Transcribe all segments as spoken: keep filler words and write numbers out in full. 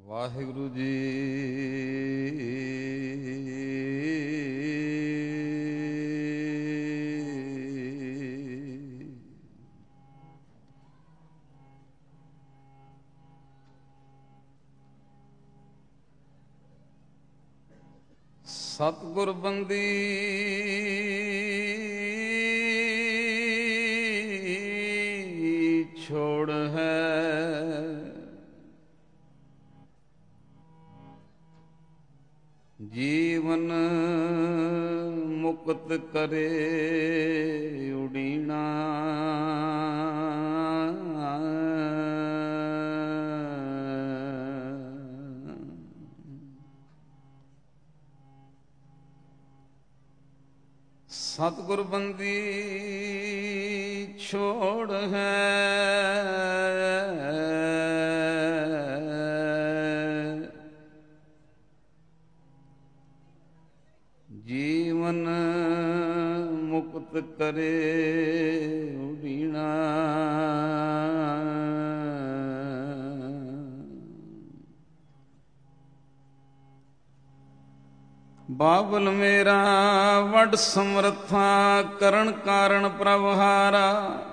ਵਾਹਿਗੁਰੂ ਜੀ। ਸਤਿਗੁਰ ਬੰਦੀ ਛੋੜ ਹੈ, ਜੀਵਨ ਮੁਕਤ ਕਰੇ ਉਡੀਣਾ। ਸਤਿਗੁਰ ਬੰਦੀ ਛੋੜ ਹੈ, ਜੀਵਨ ਮੁਕਤ ਕਰੇ ਉਡੀਣਾ। ਬਾਬਲ ਮੇਰਾ ਵੱਡ ਸਮਰੱਥਾ, ਕਰਨ ਕਾਰਨ ਪ੍ਰਭ ਹਾਰਾ।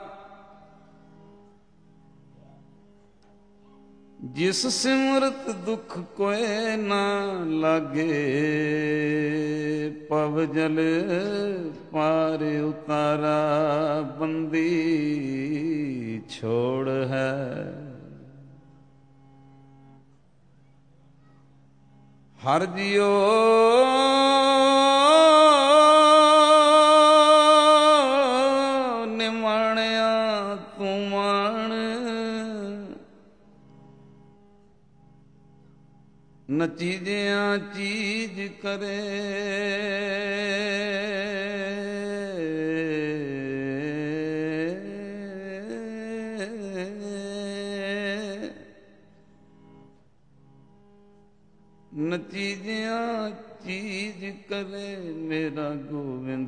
ਜਿਸ ਸਿਮਰਤ ਦੁਖ ਕੋਇ ਨਾ ਲਾਗੇ, ਪਵ ਜਲ ਪਾਰ ਉਤਾਰਾ। ਬੰਦੀ ਛੋੜ ਹੈ, ਹਰ ਜਿਉ ਨਿਮਾਣਿਆ ਤੂੰ ਮਾਣ। ਨਚੀਜਿਆਂ ਚੀਜ਼ ਕਰੇ, ਨਚੀਜਿਆਂ ਚੀਜ਼ ਕਰੇ ਮੇਰਾ ਗੋਬਿੰਦ।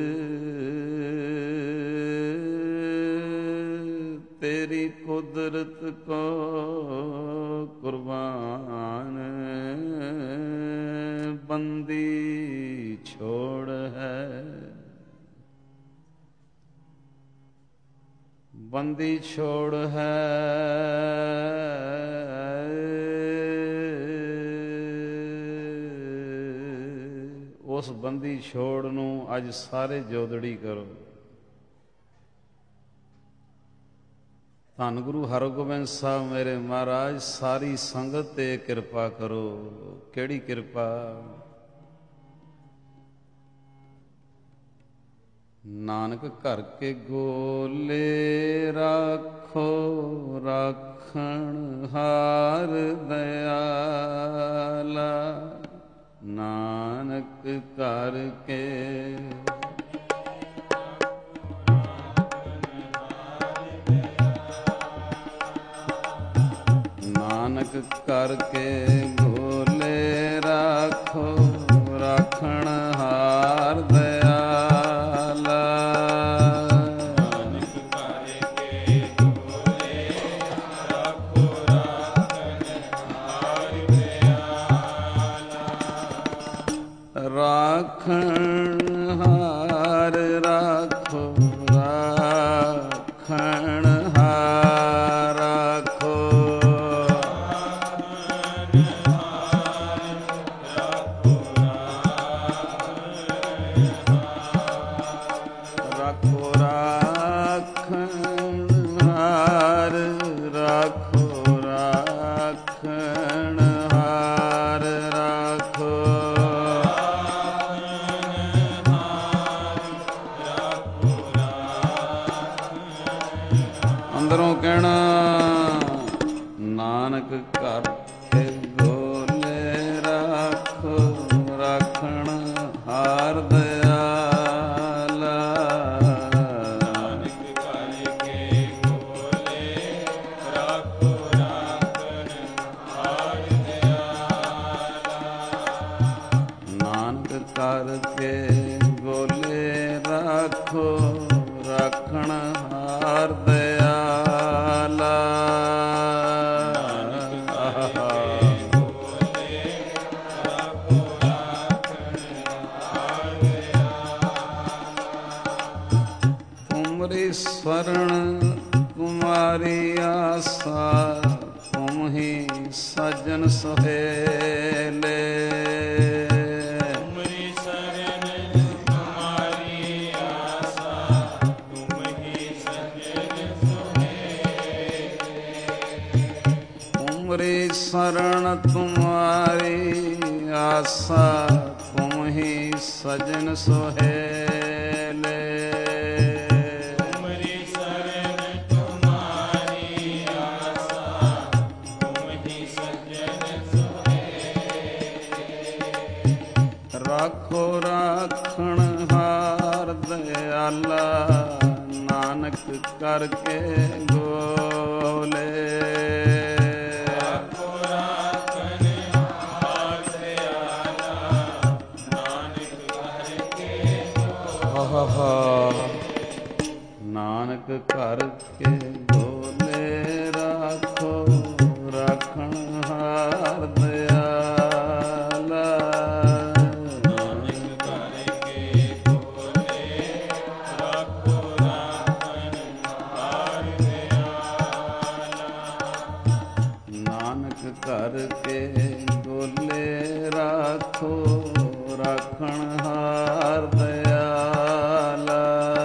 ਤੇਰੀ ਕੁਦਰਤ ਕੋ ਕੁਰਬਾਨ, ਬੰਦੀ ਛੋੜ ਹੈ, ਬੰਦੀ ਛੋੜ ਹੈ। ਉਸ ਬੰਦੀ ਛੋੜ ਨੂੰ ਅੱਜ ਸਾਰੇ ਜੋਦੜੀ ਕਰੋ। ਧੰਨ ਗੁਰੂ ਹਰਗੋਬਿੰਦ ਸਾਹਿਬ ਮੇਰੇ ਮਹਾਰਾਜ, ਸਾਰੀ ਸੰਗਤ ਤੇ ਕਿਰਪਾ ਕਰੋ। ਕਿਹੜੀ ਕਿਰਪਾ? ਨਾਨਕ ਘਰ ਕੇ ਗੋਲੇ ਰਾਖੋ, ਰਾਖਣ ਹਾਰ ਦਇਆਲਾ। ਨਾਨਕ ਘਰ ਕੇ ਨਾਨਕ ਘਰ ਕੇ ਗੋਲੇ ਰਾਖੋ, ਰਾਖਣ ਹਾਰ ਦਇਆਲਾ। ਨਾਨਕ ਘਰ ਕੇ ਗੋਲੇ ਰਾਖੋ, ਰਾਖਣ ਹਾਰ ਦਇਆਲਾ। ਰਾਖਣ ਹਾਰ ਰਾਖੋ, ਰਾਖਣ ਹਾਰ ਰਾਖੋ। ਰਾਖੋ ਰਾਖਣ ਹਾਰ ਰਾਖੋ, ਰਾਖਣ ਹਾਰ ਰਾਖੋ। ਅੰਦਰੋਂ ਕਹਿਣਾ, ਨਾਨਕ ਘਰ ਕੇ ਗੋਲੇ ਰਾਖੋ, ਰਾਖਣ ਹਾਰ ਦਇਆਲਾ। ਨਾਨਕ ਘਰ ਕੇ ਗੋਲੇ ਰਾਖੋ, ਰਾਖਣ ਹਾਰ ਦਇਆਲਾ। ਨਾਨਕ ਘਰ ਕੇ ਗੋਲੇ ਰਾਖੋ, ਰਾਖਣ ਹਾਰ ਦਇਆਲਾ। ਨਾਨਕ ਘਰ ਸਜਨ ਸੁਹੇਲੇ। ਤੁਮਰੀ ਸ਼ਰਨ ਤੁਮਾਰੀ ਆਸਾ, ਤੁਮ ਹੀ ਸਜਨ ਸੁਹੇਲੇ। ਤੁਮਰੀ ਸ਼ਰਨ ਤੁਮਾਰੀ ਆਸਾ, ਤੁਮ ਹੀ ਸਜਨ ਸੁਹੇਲੇ। ਰਾਖੋ ਰਾਖਣ ਹਾਰ ਦਇਆਲਾ, ਨਾਨਕ ਕਰਕੇ ਗੋਲੇ। ਰਾਖੋ ਰਾਖਣ ਹਾਰ ਦਇਆਲਾ, ਨਾਨਕ ਕਰਕੇ ਗੋਲੇ। ਨਾਨਕ ਕਰਕੇ ਗੋਲੇ, ਰਾਖੋ ਰਾਖਣ ਹਾਰ ਦਇਆਲਾ। ਕਰਕੇ ਗੋਲੇ, ਰਾਖੋ ਰਾਖਣ ਹਾਰ ਦਇਆਲਾ।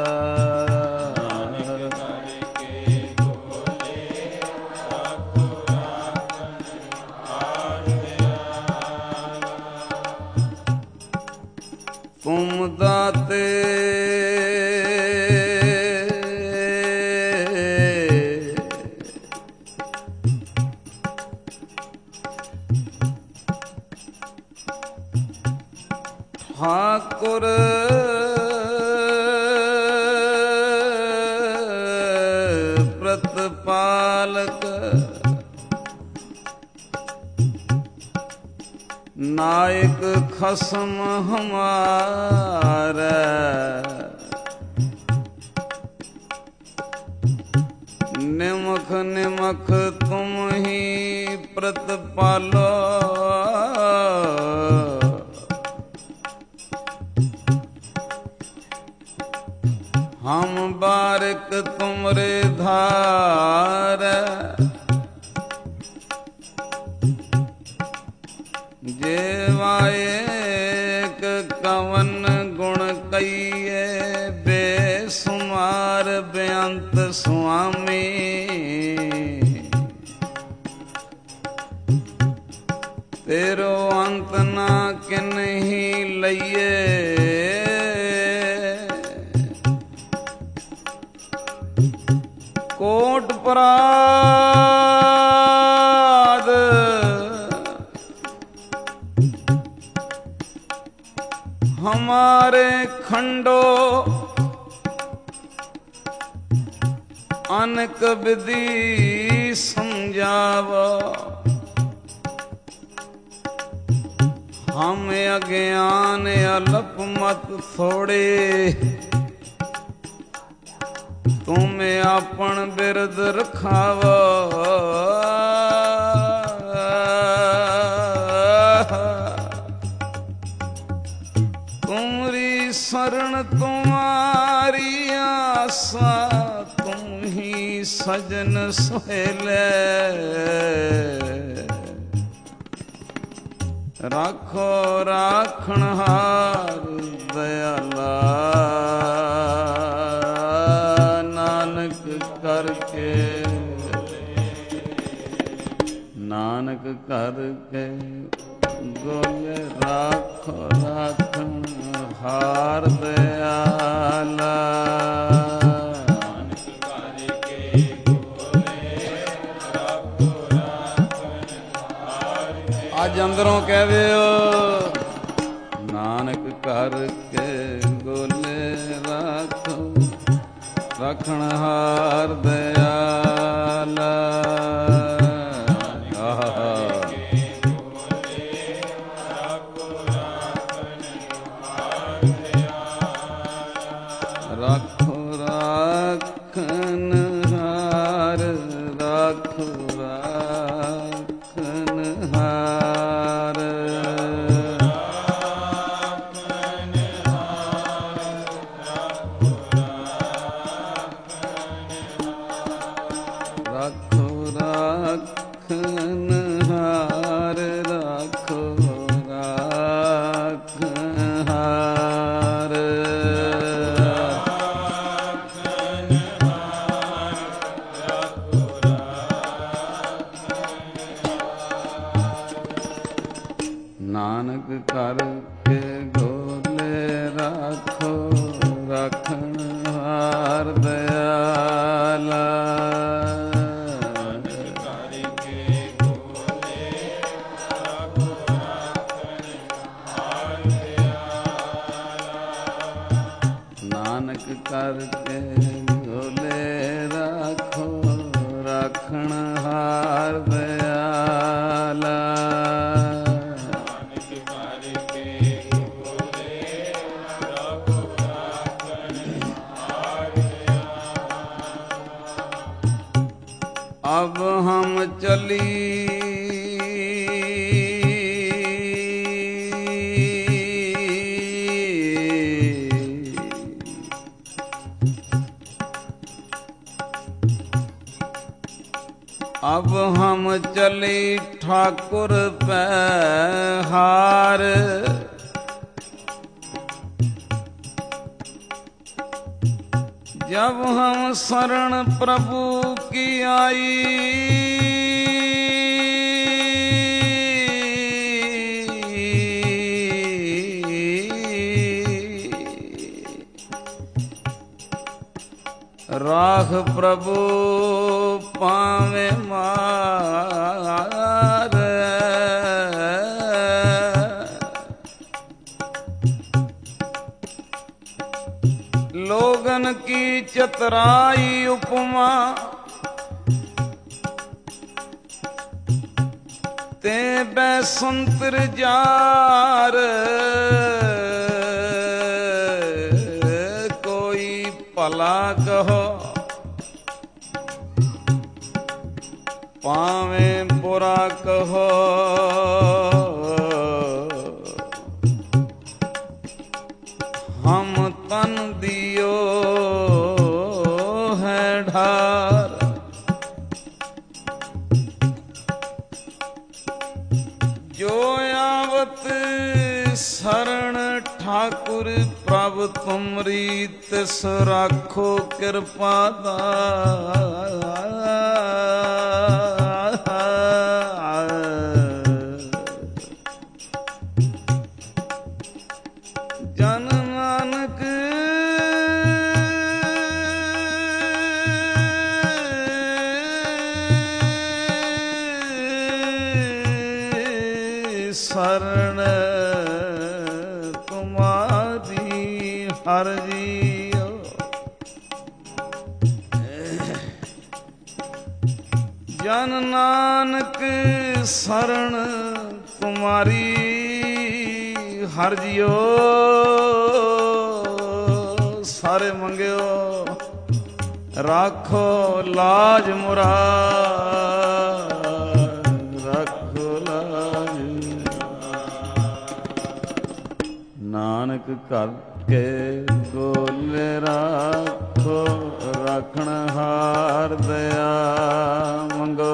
ਨਾਨਕ ਕਰਕੇ ਗੋਲੇ, ਰਾਖੋ ਰਾਖਣ ਹਾਰ ਦਇਆਲਾ। ਤੁਮ ਦਾਤੇ ਠਾਕੁਰ ਪ੍ਰਤਪਾਲਕ, ਨਾਇਕ ਖਸਮ ਹਮਾਰਾ। ਨਿਮਖ ਨਿਮਖ ਤੁਮ ਹੀ ਪ੍ਰਤਪਾਲੋ, ਹਮ ਬਾਰਿਕ ਤੁਮਰੇ ਧਾਰ। ਜੇਵਾਇਕ ਕਵਨ ਗੁਣ ਕਈਏ, ਬੇਸੁਮਾਰ ਬੇਅੰਤ ਸੁਆਮੀ। ਤੇਰੋ ਅੰਤ ਨਾ ਕਿਨਹੀ ਲਈਏ, ਕੋਟ ਪਰਾਦ ਹਮਾਰੇ ਖੰਡੋ। ਅਨਕ ਵਿਧੀ ਸਮਝਾਵੋ, ਹਮ ਅਗਿਆਨ ਅਲਪ ਮਤ ਥੋੜੇ। ਤੁਮ ਆਪਣ ਬਿਰਦ ਰਖਾਵੋ, ਤੁਮਰੀ ਸ਼ਰਨ ਤੁਮਾਰੀ ਆਸਾ, ਤੁਮ ਹੀ ਸਜਨ ਸੁਹੇਲੇ। ਰਾਖੋ ਰਾਖਣ ਹਾਰ ਦਇਆਲਾ, ਨਾਨਕ ਕਰਕੇ ਨਾਨਕ ਕਰਕੇ ਗੋਲੇ, ਰਾਖੋ ਰਾਖਣ ਹਾਰ ਦਇਆਲਾ। ਨਾਨਕ ਕਰਕੇ ਗੋਲੇ, ਰਾਖੋ ਰਾਖਣ ਹਾਰ ਦਇਆਲਾ। ਅੱਜ ਅੰਦਰੋਂ ਕਹਿ ਦਿਓ, ਨਾਨਕ ਕਰਕੇ ਗੋਲੇ, ਰਾਖੋ ਰਾਖਣ ਹਾਰ ਦਇਆਲਾ। ਰਾਖੋ ਰਾਖਣ ਹਾਰ, ਰਾਖੋ ਰਾਖਣ ਹਾਰ। ਰਾਖੋ ਰਾਖਣ ਹਾਰ, ਨਾਨਕ ਕਰਕੇ ਗੋਲੇ ਰਾਖੋ ਰਾਖਣ ਹਾਰ ਦਇਆਲਾ। ਨਾਨਕ ਕਰਕੇ ਗੋਲੇ ਰਾਖੋ ਰਾਖਣ ਹਾਰ ਦਇਆਲਾ। अब हम चली अब हम चली ठाकुर पैहार। जब हम शरण प्रभु की आई, राख प्रभु पावे मार। लोगन की चतराई उपमा ते बैसंतर जार। कोई भला कहो पावे बुरा कहो, हम तन दियो है ढार। जो आवत शरण ठाकुर प्रभ तुमरी, तिस राखो कृपा दार। जन नानक शरण तुम्हारी हर जियो। जन नानक शरण तुम्हारी हर जियो। सारे मंगियो राखो लाज मुराद, राखो लाज। नानक करके गोले राखो राखण हार दया मंगो।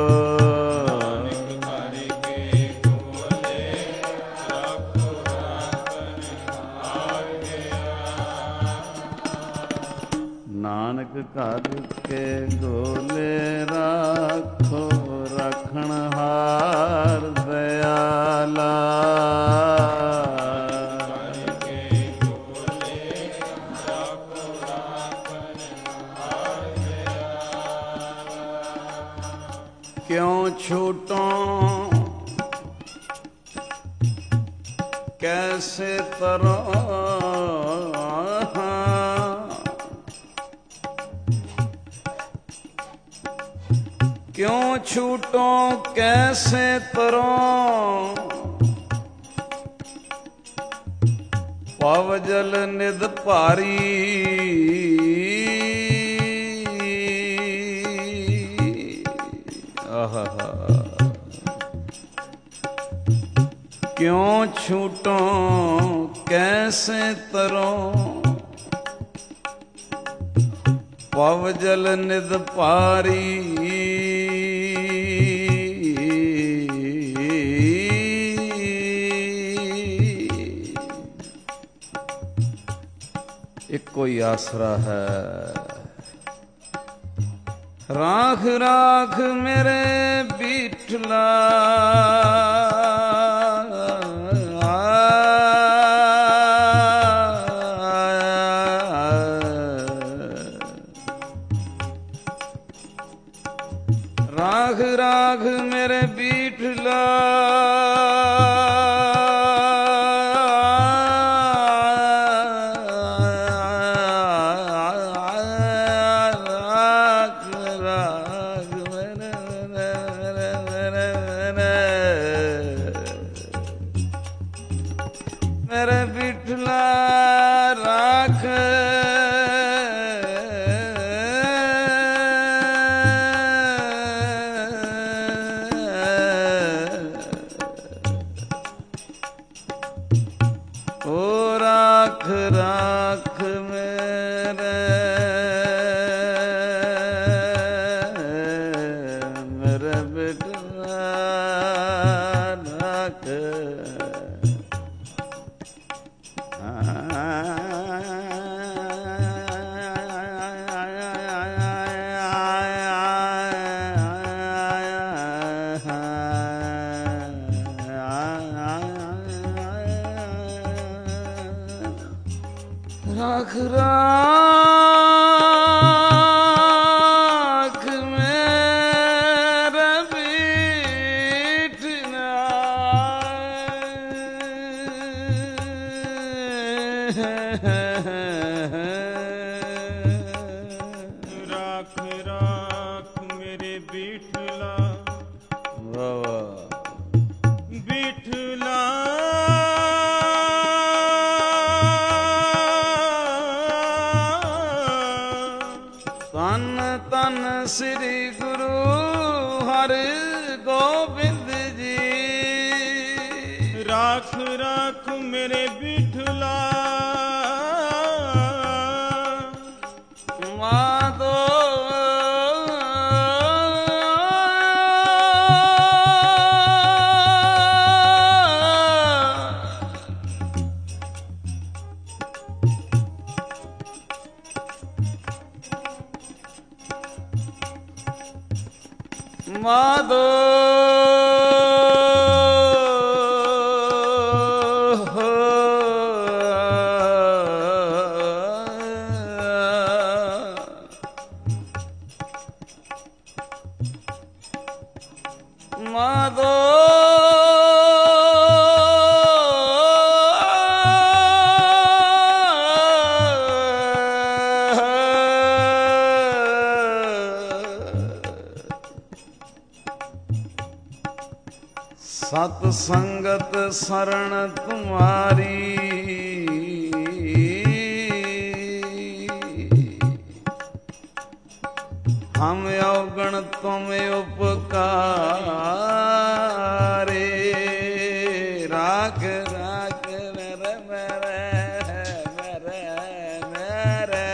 नानक करके गोले राखो राखण हार दयाला। क्यों छूटों कैसे तरों, क्यों छूटों कैसे तरों। पवजल निध भारी आहा। क्यों छूटों कैसे तरों, पवजल निध भारी। एक कोई आसरा है। राख राख मेरे बिठला बिठला मेरे बिठला राख ओ राख राख मेरे मेरे बिठला राख राख राख मेरा बिठला राख राख मेरे बिठला वाह वाह बिठला तन तन श्री गुरु हरि गोविंद जी राख राख मेरे बिठला माधो माधो माधो सत संगत शरण तुम्हारी हम अवगण तुम उपकारे राख राख मेरे मेरे मेरे मेरे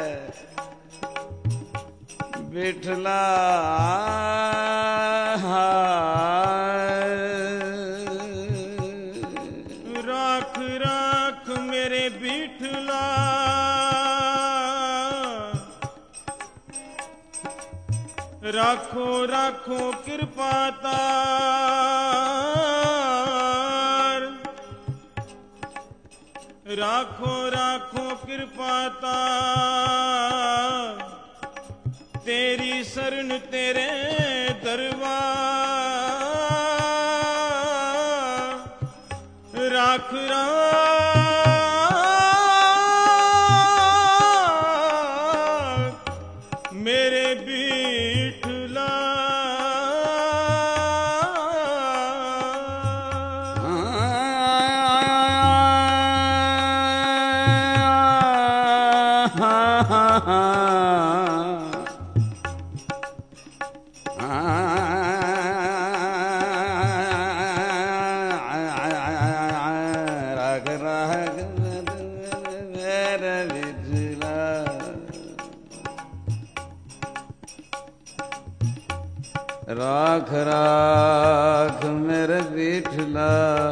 बिठला राख राख मेरे बिठला राखो राखो कृपा तार राखो राखो कृपा तार तेरी शरण तेरे दरबार राख राख मेरे बिठला राग राग मेरे बिठला राख राख मेरे बिठला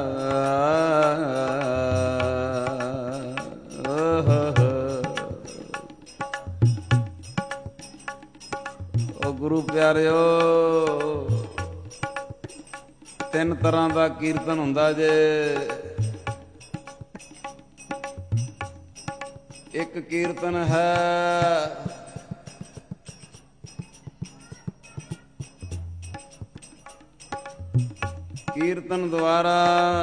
ओ गुरु प्यारिओ तीन तरह का कीर्तन हुंदा जे एक कीर्तन है ਕੀਰਤਨ ਦੁਆਰਾ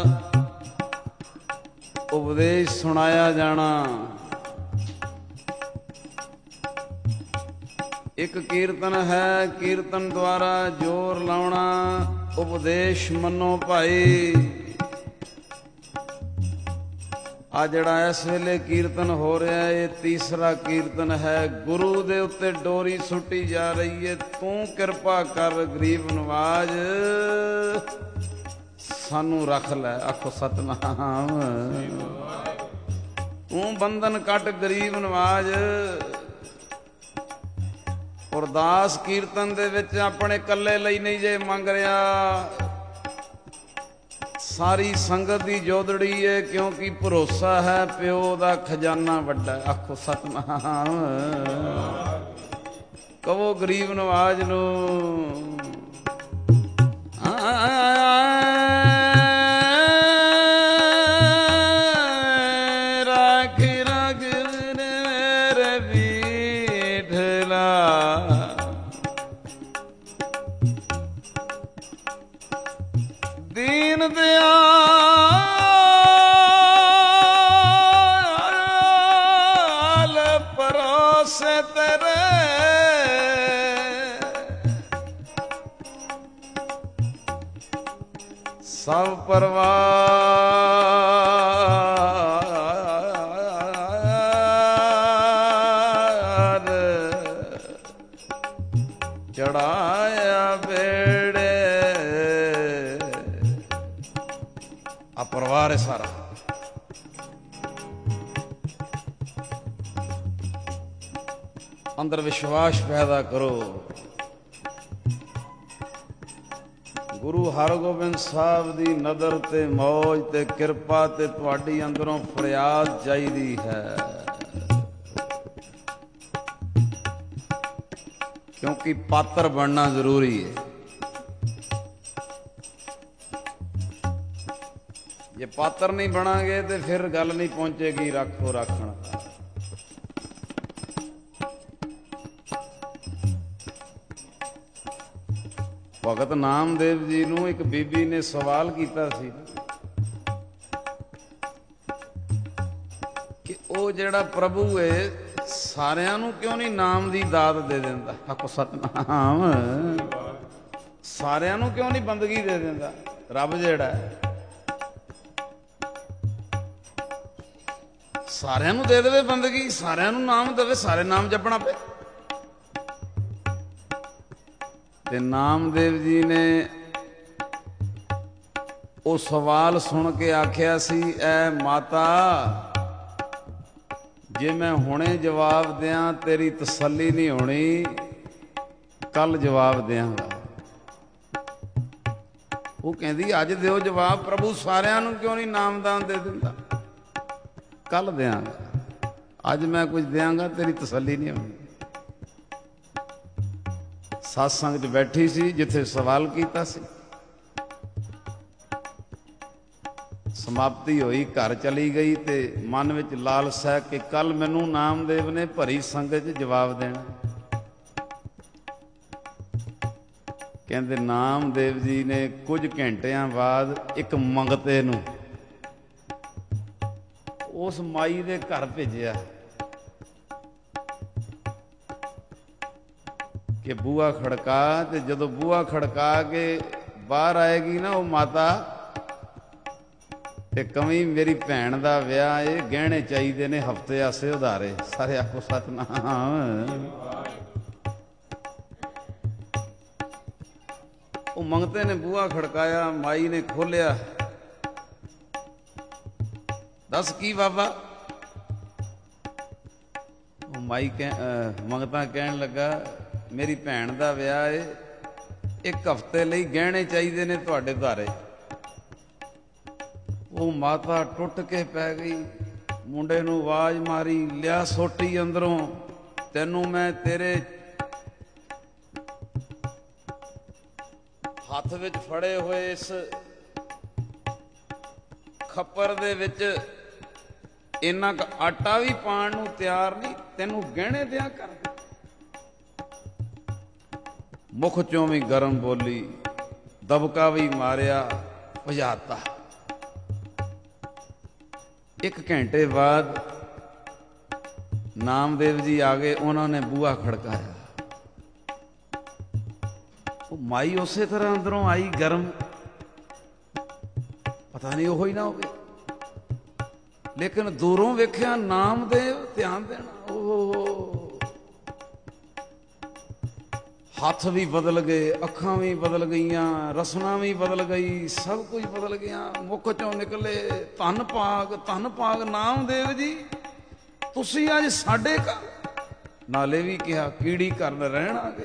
ਉਪਦੇਸ਼ ਸੁਣਾਇਆ ਜਾਣਾ। ਇੱਕ ਕੀਰਤਨ ਹੈ, ਕੀਰਤਨ ਦੁਆਰਾ ਜ਼ੋਰ ਲਾਉਣਾ, ਉਪਦੇਸ਼ ਮੰਨੋ ਭਾਈ। ਆ ਜਿਹੜਾ ਇਸ ਵੇਲੇ ਕੀਰਤਨ ਹੋ ਰਿਹਾ, ਇਹ ਤੀਸਰਾ ਕੀਰਤਨ ਹੈ। ਗੁਰੂ ਦੇ ਉੱਤੇ ਡੋਰੀ ਸੁੱਟੀ ਜਾ ਰਹੀ ਹੈ। ਤੂੰ ਕਿਰਪਾ ਕਰ ਗਰੀਬ ਨਵਾਜ, ਸਾਨੂੰ ਰੱਖ ਲੈ। ਆਖੋ ਸਤਨਾਮ। ਤੂੰ ਬੰਧਨ ਕੱਟ ਗਰੀਬ ਨਵਾਜ। ਅਰਦਾਸ ਕੀਰਤਨ ਦੇ ਵਿੱਚ ਆਪਣੇ ਇਕੱਲੇ ਲਈ ਨਹੀਂ ਜੇ ਮੰਗ ਰਿਹਾ, ਸਾਰੀ ਸੰਗਤ ਦੀ ਜੋਦੜੀ ਹੈ, ਕਿਉਂਕਿ ਭਰੋਸਾ ਹੈ ਪਿਓ ਦਾ ਖਜ਼ਾਨਾ ਵੱਡਾ। ਆਖੋ ਸਤਨਾਮ। ਕਹੋ ਗਰੀਬ ਨਵਾਜ ਨੂੰ ਰਾਖ ਰਾਖ ਮੇਰੇ ਬੀਠਲਾ, ਦੀਨ ਦਿਆਲ ਪਰੋਸੇ ਤੇਰੇ, ਸਭ ਪਰਵਾਰ ਚੜਾਇਆ ਬੇੜੇ। ਆ ਪਰਿਵਾਰ ਹੈ ਸਾਰਾ। ਅੰਦਰ ਵਿਸ਼ਵਾਸ ਪੈਦਾ ਕਰੋ। ਗੁਰੂ ਹਰਗੋਬਿੰਦ ਸਾਹਿਬ ਦੀ ਨਦਰ ਤੇ ਮੌਜ ਤੇ ਕਿਰਪਾ ਤੇ ਤੁਹਾਡੀ ਅੰਦਰੋਂ ਫਰਿਆਦ ਚਾਹੀਦੀ ਹੈ, ਕਿਉਂਕਿ ਪਾਤਰ ਬਣਨਾ ਜ਼ਰੂਰੀ ਹੈ। ਜੇ ਪਾਤਰ ਨਹੀਂ ਬਣਾਂਗੇ ਤੇ ਫਿਰ ਗੱਲ ਨਹੀਂ ਪਹੁੰਚੇਗੀ ਰੱਖੋ ਰਾਖਣ। ਭਗਤ ਨਾਮਦੇਵ ਜੀ ਨੂੰ ਇੱਕ ਬੀਬੀ ਨੇ ਸਵਾਲ ਕੀਤਾ ਸੀ ਕਿ ਉਹ ਜਿਹੜਾ ਪ੍ਰਭੂ ਹੈ ਸਾਰਿਆਂ ਨੂੰ ਕਿਉਂ ਨਹੀਂ ਨਾਮ ਦੀ ਦਾਤ ਦੇ ਦਿੰਦਾ। ਆਖੋ ਸਤਨਾਮ। ਸਾਰਿਆਂ ਨੂੰ ਕਿਉਂ ਨਹੀਂ ਬੰਦਗੀ ਦੇ ਦਿੰਦਾ? ਰੱਬ ਜਿਹੜਾ ਸਾਰਿਆਂ ਨੂੰ ਦੇ ਦੇਵੇ ਬੰਦਗੀ, ਸਾਰਿਆਂ ਨੂੰ ਨਾਮ ਦੇਵੇ, ਸਾਰੇ ਨਾਮ ਜਪਣਾ ਪਏ। ਤੇ ਨਾਮਦੇਵ ਜੀ ਨੇ ਉਹ ਸਵਾਲ ਸੁਣ ਕੇ ਆਖਿਆ ਸੀ, ਐ ਮਾਤਾ ਜੇ ਮੈਂ ਹੁਣੇ ਜਵਾਬ ਦਿਆਂ ਤੇਰੀ ਤਸੱਲੀ ਨਹੀਂ ਹੋਣੀ, ਕੱਲ ਜਵਾਬ ਦਿਆਂਗਾ। ਉਹ ਕਹਿੰਦੀ ਅੱਜ ਦਿਓ ਜਵਾਬ, ਪ੍ਰਭੂ ਸਾਰਿਆਂ ਨੂੰ ਕਿਉਂ ਨਹੀਂ ਨਾਮਦਾਨ ਦੇ ਦਿੰਦਾ? ਕੱਲ ਦਿਆਂਗਾ, ਅੱਜ ਮੈਂ ਕੁਝ ਦਿਆਂਗਾ ਤੇਰੀ ਤਸੱਲੀ ਨਹੀਂ ਹੋਣੀ। ਸਤਸੰਗ 'ਚ ਬੈਠੀ ਸੀ ਜਿੱਥੇ ਸਵਾਲ ਕੀਤਾ ਸੀ, ਸਮਾਪਤੀ ਹੋਈ, ਘਰ ਚਲੀ ਗਈ ਤੇ ਮਨ ਵਿੱਚ ਲਾਲਸਾ ਕਿ ਕੱਲ ਮੈਨੂੰ ਨਾਮਦੇਵ ਨੇ ਭਰੀ ਸੰਗਤ 'ਚ ਜਵਾਬ ਦੇਣਾ। ਕਹਿੰਦੇ ਨਾਮਦੇਵ ਜੀ ਨੇ ਕੁਝ ਘੰਟਿਆਂ ਬਾਅਦ ਇੱਕ ਮੰਗਤੇ ਨੂੰ ਉਸ ਮਾਈ ਦੇ ਘਰ ਭੇਜਿਆ ਕਿ ਬੂਹਾ ਖੜਕਾ। ਤੇ ਜਦੋਂ ਬੂਹਾ ਖੜਕਾ ਕੇ ਬਾਹਰ ਆਏਗੀ ਨਾ ਉਹ ਮਾਤਾ, ਤੇ ਕਵੀ ਮੇਰੀ ਭੈਣ ਦਾ ਵਿਆਹ ਏ, ਗਹਿਣੇ ਚਾਹੀਦੇ ਨੇ ਹਫ਼ਤੇ ਆਸੇ ਉਧਾਰੇ। ਸਾਰੇ ਆਖੋ ਸਤਨਾਮ। ਉਹ ਮੰਗਤੇ ਨੇ ਬੂਹਾ ਖੜਕਾਇਆ, ਮਾਈ ਨੇ ਖੋਲਿਆ। ਦੱਸ ਕੀ ਬਾਬਾ? ਉਹ ਮਾਈ ਕਹਿ ਮੰਗਤਾ ਕਹਿਣ ਲੱਗਾ ਮੇਰੀ ਭੈਣ ਦਾ ਵਿਆਹ ਏ, ਇੱਕ ਹਫ਼ਤੇ ਲਈ ਗਹਿਣੇ ਚਾਹੀਦੇ ਨੇ ਤੁਹਾਡੇ ਧਾਰੇ। ਉਹ ਮਾਤਾ ਟੁੱਟ ਕੇ ਪੈ ਗਈ, ਮੁੰਡੇ ਨੂੰ ਆਵਾਜ਼ ਮਾਰੀ, ਲਿਆ ਸੋਟੀ ਅੰਦਰੋਂ, ਤੈਨੂੰ ਮੈਂ ਤੇਰੇ ਹੱਥ ਵਿੱਚ ਫੜੇ ਹੋਏ ਇਸ ਖੱਪਰ ਦੇ ਵਿੱਚ ਇੰਨਾ ਕੁ ਆਟਾ ਵੀ ਪਾਣ ਨੂੰ ਤਿਆਰ ਨਹੀਂ, ਤੈਨੂੰ ਗਹਿਣੇ ਦਿਆਂ ਕਰ। ਮੁਖ ਚੋਂ ਵੀ ਗਰਮ ਬੋਲੀ, ਦਬਕਾ ਵੀ ਮਾਰਿਆ, ਭਜਾਤਾ। ਇੱਕ ਘੰਟੇ ਬਾਅਦ ਨਾਮਦੇਵ ਜੀ ਆ ਗਏ, ਉਹਨਾਂ ਨੇ ਬੂਹਾ ਖੜਕਾਇਆ। ਉਹ ਮਾਈ ਉਸੇ ਤਰ੍ਹਾਂ ਅੰਦਰੋਂ ਆਈ ਗਰਮ, ਪਤਾ ਨਹੀਂ ਉਹੀ ਨਾ ਹੋਵੇ, ਲੇਕਿਨ ਦੂਰੋਂ ਵੇਖਿਆ ਨਾਮਦੇਵ, ਧਿਆਨ ਦੇਣਾ, ਉਹ ਹੱਥ ਵੀ ਬਦਲ ਗਏ, ਅੱਖਾਂ ਵੀ ਬਦਲ ਗਈਆਂ, ਰਸਨਾ ਵੀ ਬਦਲ ਗਈ, ਸਭ ਕੁਝ ਬਦਲ ਗਿਆ, ਮੁੱਖ ਚੋਂ ਨਿਕਲੇ ਧੰਨ ਭਾਗ, ਧੰਨ ਭਾਗ ਨਾਮਦੇਵ ਜੀ, ਤੁਸੀਂ ਅੱਜ ਸਾਡੇ ਘਰ। ਨਾਲੇ ਵੀ ਕਿਹਾ ਕੀੜੀ ਕਰਨ ਰਹਿਣਾਗੇ,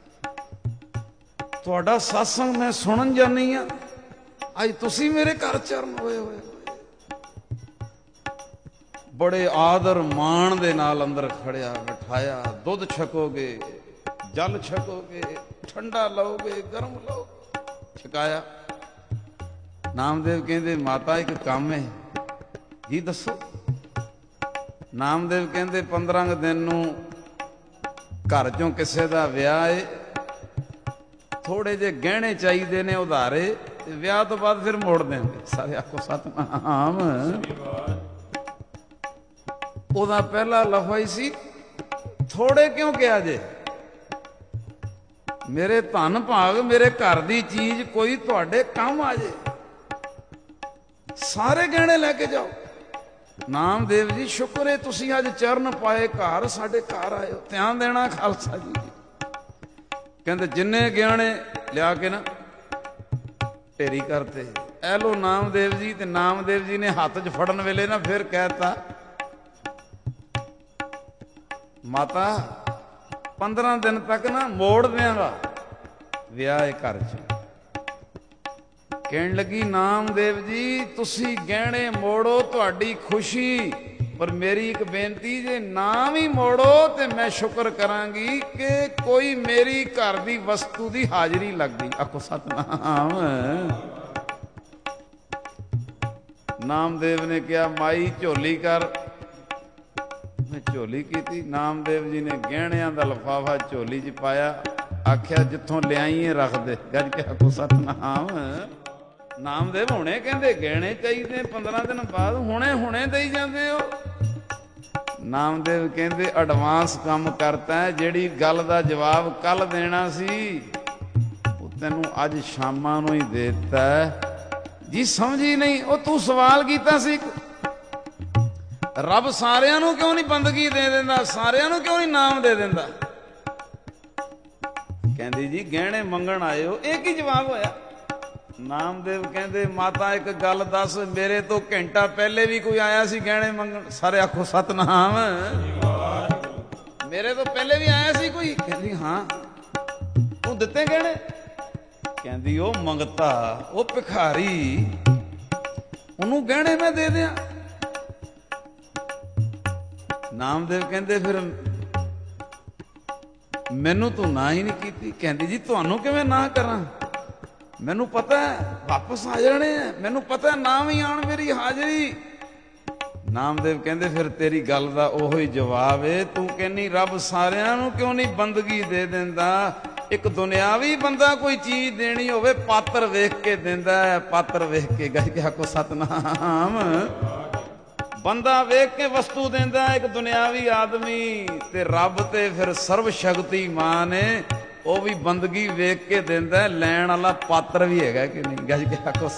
ਤੁਹਾਡਾ ਸਤਸੰਗ ਮੈਂ ਸੁਣਨ ਜਾਨੀ ਆ, ਅੱਜ ਤੁਸੀਂ ਮੇਰੇ ਘਰ ਚਰਨ ਹੋਏ ਹੋਏ। ਬੜੇ ਆਦਰ ਮਾਣ ਦੇ ਨਾਲ ਅੰਦਰ ਖੜਿਆ, ਬਿਠਾਇਆ, ਦੁੱਧ ਛਕੋਗੇ, ਜਲ ਛਕੋਗੇ, ਠੰਡਾ ਲਓਗੇ, ਗਰਮ ਲਓ, ਛਕਾਇਆ। ਨਾਮਦੇਵ ਕਹਿੰਦੇ ਮਾਤਾ ਇੱਕ ਕੰਮ ਹੈ ਜੀ, ਦੱਸੋ। ਨਾਮਦੇਵ ਕਹਿੰਦੇ ਪੰਦਰਾਂ ਕੁ ਦਿਨ ਨੂੰ ਘਰ ਚੋਂ ਕਿਸੇ ਦਾ ਵਿਆਹ ਏ, ਥੋੜੇ ਜਿਹੇ ਗਹਿਣੇ ਚਾਹੀਦੇ ਨੇ ਉਧਾਰੇ, ਤੇ ਵਿਆਹ ਤੋਂ ਬਾਅਦ ਫਿਰ ਮੋੜ ਦੇਣਗੇ। ਸਾਰੇ ਆਖੋ ਸਤਨਾਮ। ਉਹਦਾ ਪਹਿਲਾ ਲਫ਼ਜ਼ ਹੀ ਸੀ ਥੋੜੇ ਕਿਉਂ ਕਿਹਾ ਜੇ, ਮੇਰੇ ਧਨ ਭਾਗ, ਮੇਰੇ ਘਰ ਦੀ ਚੀਜ਼ ਕੋਈ ਤੁਹਾਡੇ ਕੰਮ ਆ ਜੇ, ਸਾਰੇ ਗਹਿਣੇ ਲੈ ਕੇ ਜਾਓ। ਨਾਮਦੇਵ ਜੀ ਸ਼ੁਕਰ ਹੈ ਤੁਸੀਂ ਅੱਜ ਚਰਨ ਪਾਏ, ਘਰ ਸਾਡੇ ਘਰ ਆਏ ਹੋ, ਧਿਆਨ ਦੇਣਾ ਖਾਲਸਾ ਜੀ। ਕਹਿੰਦੇ ਜਿੰਨੇ ਗਹਿਣੇ ਲਿਆ ਕੇ ਨਾ ਢੇਰੀ ਕਰਤੇ, ਐ ਲੋ ਨਾਮਦੇਵ ਜੀ। ਤੇ ਨਾਮਦੇਵ ਜੀ ਨੇ ਹੱਥ 'ਚ ਫੜਨ ਵੇਲੇ ਨਾ ਫਿਰ ਕਹਿਤਾ ਮਾਤਾ ਪੰਦਰਾਂ ਦਿਨ ਤੱਕ ਨਾ ਮੋੜ ਦਿਆਂਗਾ, ਵਿਆਹ ਹੈ ਘਰ 'ਚ। ਕਹਿਣ ਲੱਗੀ ਨਾਮਦੇਵ ਜੀ ਤੁਸੀਂ ਗਹਿਣੇ ਮੋੜੋ, ਤੁਹਾਡੀ ਖੁਸ਼ੀ, ਪਰ ਮੇਰੀ ਇੱਕ ਬੇਨਤੀ, ਜੇ ਨਾ ਵੀ ਮੋੜੋ ਤੇ ਮੈਂ ਸ਼ੁਕਰ ਕਰਾਂਗੀ ਕਿ ਕੋਈ ਮੇਰੀ ਘਰ ਦੀ ਵਸਤੂ ਦੀ ਹਾਜ਼ਰੀ ਲੱਗ ਗਈ। ਆਖੋ ਸਤਨਾਮ। ਨਾਮਦੇਵ ਨੇ ਕਿਹਾ ਮਾਈ ਝੋਲੀ ਕਰ। ਮੈਂ ਝੋਲੀ ਕੀਤੀ। ਨਾਮਦੇਵ ਜੀ ਨੇ ਗਹਿਣਿਆਂ ਦਾ ਲਿਫਾਫਾ ਝੋਲੀ 'ਚ ਪਾਇਆ, ਆਖਿਆ ਜਿੱਥੋਂ ਲਿਆਈ ਰੱਖ ਦੇ। ਗੱਜ ਕੇ ਆਖੋ ਸਤਨਾਮ। ਨਾਮਦੇਵ ਹੁਣੇ ਕਹਿੰਦੇ ਗਹਿਣੇ ਚਾਹੀਦੇ ਪੰਦਰਾਂ ਦਿਨ ਬਾਅਦ, ਹੁਣੇ ਹੁਣੇ ਦੇਈ ਜਾਂਦੇ ਹੋ। ਨਾਮਦੇਵ ਕਹਿੰਦੇ ਐਡਵਾਂਸ ਕੰਮ ਕਰਤਾ, ਜਿਹੜੀ ਗੱਲ ਦਾ ਜਵਾਬ ਕੱਲ ਦੇਣਾ ਸੀ ਉਹ ਤੈਨੂੰ ਅੱਜ ਸ਼ਾਮਾਂ ਨੂੰ ਹੀ ਦੇ ਦਿੱਤਾ ਜੀ। ਸਮਝੀ ਨਹੀਂ? ਉਹ ਤੂੰ ਸਵਾਲ ਕੀਤਾ ਸੀ ਰੱਬ ਸਾਰਿਆਂ ਨੂੰ ਕਿਉਂ ਨਹੀਂ ਬੰਦਗੀ ਦੇ ਦਿੰਦਾ, ਸਾਰਿਆਂ ਨੂੰ ਕਿਉਂ ਨਹੀਂ ਨਾਮ ਦੇ ਦਿੰਦਾ? ਕਹਿੰਦੀ ਜੀ ਗਹਿਣੇ ਮੰਗਣ ਆਏ ਹੋ, ਇਹ ਕੀ ਜਵਾਬ ਹੋਇਆ? ਨਾਮਦੇਵ ਕਹਿੰਦੇ ਮਾਤਾ ਇੱਕ ਗੱਲ ਦੱਸ, ਮੇਰੇ ਤੋਂ ਘੰਟਾ ਪਹਿਲੇ ਵੀ ਕੋਈ ਆਇਆ ਸੀ ਗਹਿਣੇ ਮੰਗਣ? ਸਾਰੇ ਆਖੋ ਸਤਨਾਮ। ਮੇਰੇ ਤੋਂ ਪਹਿਲੇ ਵੀ ਆਇਆ ਸੀ ਕੋਈ? ਕਹਿੰਦੀ ਹਾਂ। ਤੂੰ ਦਿੱਤੇ ਗਹਿਣੇ? ਕਹਿੰਦੀ ਉਹ ਮੰਗਤਾ, ਉਹ ਭਿਖਾਰੀ, ਉਹਨੂੰ ਗਹਿਣੇ ਮੈਂ ਦੇ ਦਿਆਂ? ਨਾਮਦੇਵ ਕਹਿੰਦੇ ਫਿਰ ਮੈਨੂੰ ਤੂੰ ਨਾ ਹੀ ਨਹੀਂ ਕੀਤੀ। ਕਹਿੰਦੀ ਜੀ ਤੁਹਾਨੂੰ ਕਿਵੇਂ ਨਾ ਕਰਾਂ, ਮੈਨੂੰ ਪਤਾ ਵਾਪਸ ਆ ਜਾਣੇ ਆ, ਮੈਨੂੰ ਪਤਾ ਨਾ ਵੀ ਆਣ ਮੇਰੀ ਹਾਜ਼ਰੀ। ਨਾਮਦੇਵ ਕਹਿੰਦੇ ਫਿਰ ਤੇਰੀ ਗੱਲ ਦਾ ਉਹੋ ਹੀ ਜਵਾਬ ਏ, ਤੂੰ ਕਹਿੰਦੀ ਰੱਬ ਸਾਰਿਆਂ ਨੂੰ ਕਿਉਂ ਨਹੀਂ ਬੰਦਗੀ ਦੇ ਦਿੰਦਾ? ਇੱਕ ਦੁਨਿਆਵੀ ਬੰਦਾ ਕੋਈ ਚੀਜ਼ ਦੇਣੀ ਹੋਵੇ ਪਾਤਰ ਵੇਖ ਕੇ ਦਿੰਦਾ, ਪਾਤਰ ਵੇਖ ਕੇ। ਗੱਜ ਕੇ ਆਖੋ ਸਤਨਾਮ। ਬੰਦਾ ਵੇਖ ਕੇ ਵਸਤੂ ਦਿੰਦਾ ਇੱਕ ਦੁਨਿਆਵੀ ਆਦਮੀ, ਤੇ ਰੱਬ ਤੇ ਫਿਰ ਸਰਵ ਸ਼ਕਤੀਮਾਨ ਏ, ਉਹ ਵੀ ਬੰਦਗੀ ਵੇਖ ਕੇ ਦਿੰਦਾ। ਲੈਣ ਵਾਲਾ ਪਾਤਰ ਵੀ ਹੈਗਾ ਕਿ ਨਹੀਂ? ਗੱਜ ਕੇ ਆਖੋ।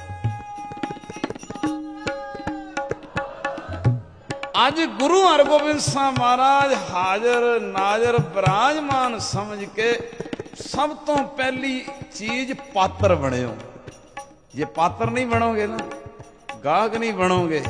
ਅੱਜ ਗੁਰੂ ਹਰਗੋਬਿੰਦ ਸਾਹਿਬ ਮਹਾਰਾਜ ਹਾਜ਼ਰ ਨਾਜ਼ਰ ਬਿਰਾਜਮਾਨ ਸਮਝ ਕੇ ਸਭ ਤੋਂ ਪਹਿਲੀ ਚੀਜ਼ ਪਾਤਰ ਬਣਿਓ। ਜੇ ਪਾਤਰ ਨਹੀਂ ਬਣੋਗੇ ਨਾ, ਗਾਹਕ ਨਹੀਂ ਬਣੋਗੇ,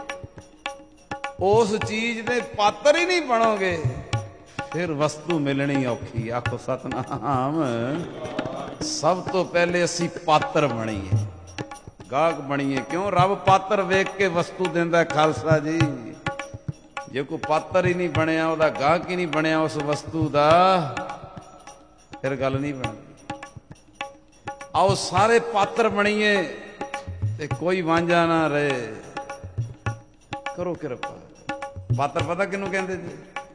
ਉਸ ਚੀਜ਼ ਦੇ ਪਾਤਰ ਹੀ ਨਹੀਂ ਬਣੋਗੇ, ਫਿਰ ਵਸਤੂ ਮਿਲਣੀ ਔਖੀ। ਆਖੋ ਸਤਨਾਮ। ਸਭ ਤੋਂ ਪਹਿਲੇ ਅਸੀਂ ਪਾਤਰ ਬਣੀਏ, ਗਾਹਕ ਬਣੀਏ। ਕਿਉਂ? ਰੱਬ ਪਾਤਰ ਵੇਖ ਕੇ ਵਸਤੂ ਦਿੰਦਾ ਖਾਲਸਾ ਜੀ। ਜੇ ਕੋਈ ਪਾਤਰ ਹੀ ਨਹੀਂ ਬਣਿਆ, ਉਹਦਾ ਗਾਹਕ ਹੀ ਨਹੀਂ ਬਣਿਆ ਉਸ ਵਸਤੂ ਦਾ, ਫਿਰ ਗੱਲ ਨਹੀਂ ਬਣਦੀ। ਆਓ ਸਾਰੇ ਪਾਤਰ ਬਣੀਏ ਤੇ ਕੋਈ ਵਾਂਝਾ ਨਾ ਰਹੇ। ਕਰੋ ਕਿਰਪਾ। ਪਾਤਰ ਪਤਾ ਕਿਹਨੂੰ ਕਹਿੰਦੇ ਜੀ?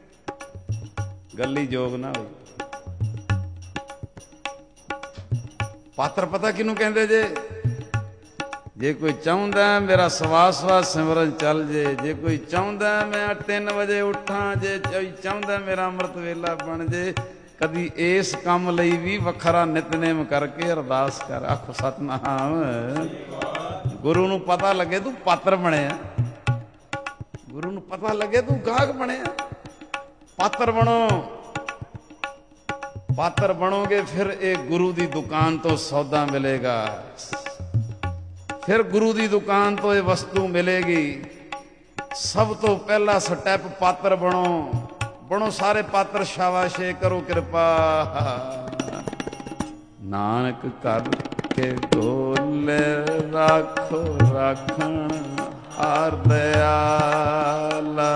ਗੱਲੀ ਜੋਗ ਨਾ ਹੋਈ। ਪਾਤਰ ਪਤਾ ਕਿਹਨੂੰ ਕਹਿੰਦੇ ਜੇ? ਜੇ ਕੋਈ ਚਾਹੁੰਦਾ ਮੇਰਾ ਸਵਾਸ ਸਵਾਸ ਸਿਮਰਨ ਚੱਲ ਜੇ, ਜੇ ਕੋਈ ਚਾਹੁੰਦਾ ਮੈਂ ਤਿੰਨ ਵਜੇ ਉੱਠਾਂ, ਜੇ ਕੋਈ ਚਾਹੁੰਦਾ ਮੇਰਾ ਅੰਮ੍ਰਿਤ ਵੇਲਾ ਬਣ ਜੇ, ਕਦੀ ਇਸ ਕੰਮ ਲਈ ਵੀ ਵੱਖਰਾ ਨਿਤਨੇਮ ਕਰਕੇ ਅਰਦਾਸ ਕਰ। ਆਖੋ ਸਤਨਾਮ। ਗੁਰੂ ਨੂੰ ਪਤਾ ਲੱਗੇ ਤੂੰ ਪਾਤਰ ਬਣਿਆ, ਗੁਰੂ ਨੂੰ ਪਤਾ ਲੱਗੇ ਤੂੰ ਗਾਹਕ ਬਣਿਆ। ਪਾਤਰ ਬਣੋ, ਪਾਤਰ ਬਣੋਗੇ ਫਿਰ ਇਹ ਗੁਰੂ ਦੀ ਦੁਕਾਨ ਤੋਂ ਸੌਦਾ ਮਿਲੇਗਾ, ਫਿਰ ਗੁਰੂ ਦੀ ਦੁਕਾਨ ਤੋਂ ਇਹ ਵਸਤੂ ਮਿਲੇਗੀ। ਸਭ ਤੋਂ ਪਹਿਲਾ ਸਟੈਪ ਪਾਤਰ ਬਣੋ, ਬਣੋ ਸਾਰੇ ਪਾਤਰ। ਸ਼ਾਬਾਸ਼ੇ, ਕਰੋ ਕਿਰਪਾ। ਨਾਨਕ ਕਰ ਕੇ ਗੋਲੇ ਰਾਖੋ ਰਾਖਣ ਹਾਰ ਦਿਆਲਾ।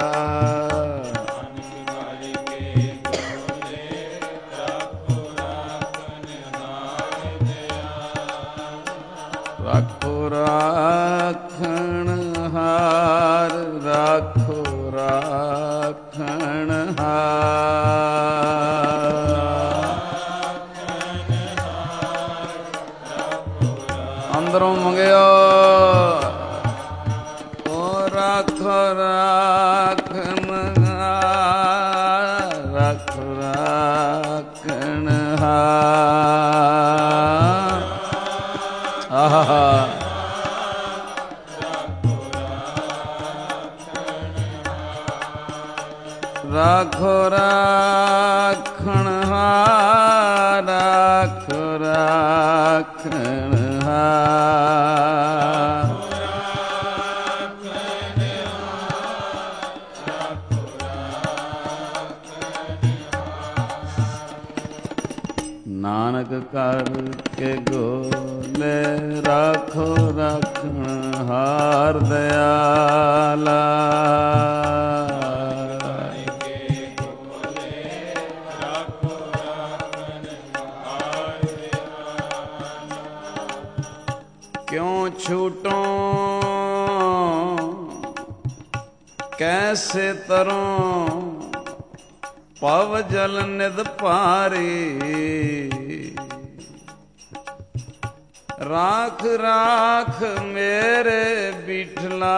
ਰਾਖੋ ਰਾਖਣ ਹਾਰ, ਰਾਖੋ ਰਾਖਣ ਹਾਰ। ਅੰਦਰੋਂ ਮੰਗਿਓ ਓ ਰਾਖੋ ਰਾਖਣ ਹਾਰ, ਰਾਖੋ ਰਾਖਣ ਹਾਰ। ਆਹਾ ਰਾਖੋ ਰਾਖਣ ਹਾਰ, ਰਾਖੋ ਰਾਖਣ ਹਾਰ। ਨਾਨਕ ਕਰ ਕੇ ਗੋਲੇ ਰਾਖੋ ਰਾਖਣ ਹਾਰ ਦਿਆਲਾ। क्यों छूटों कैसे तरों पव जल निध पारी। राख राख मेरे बिठला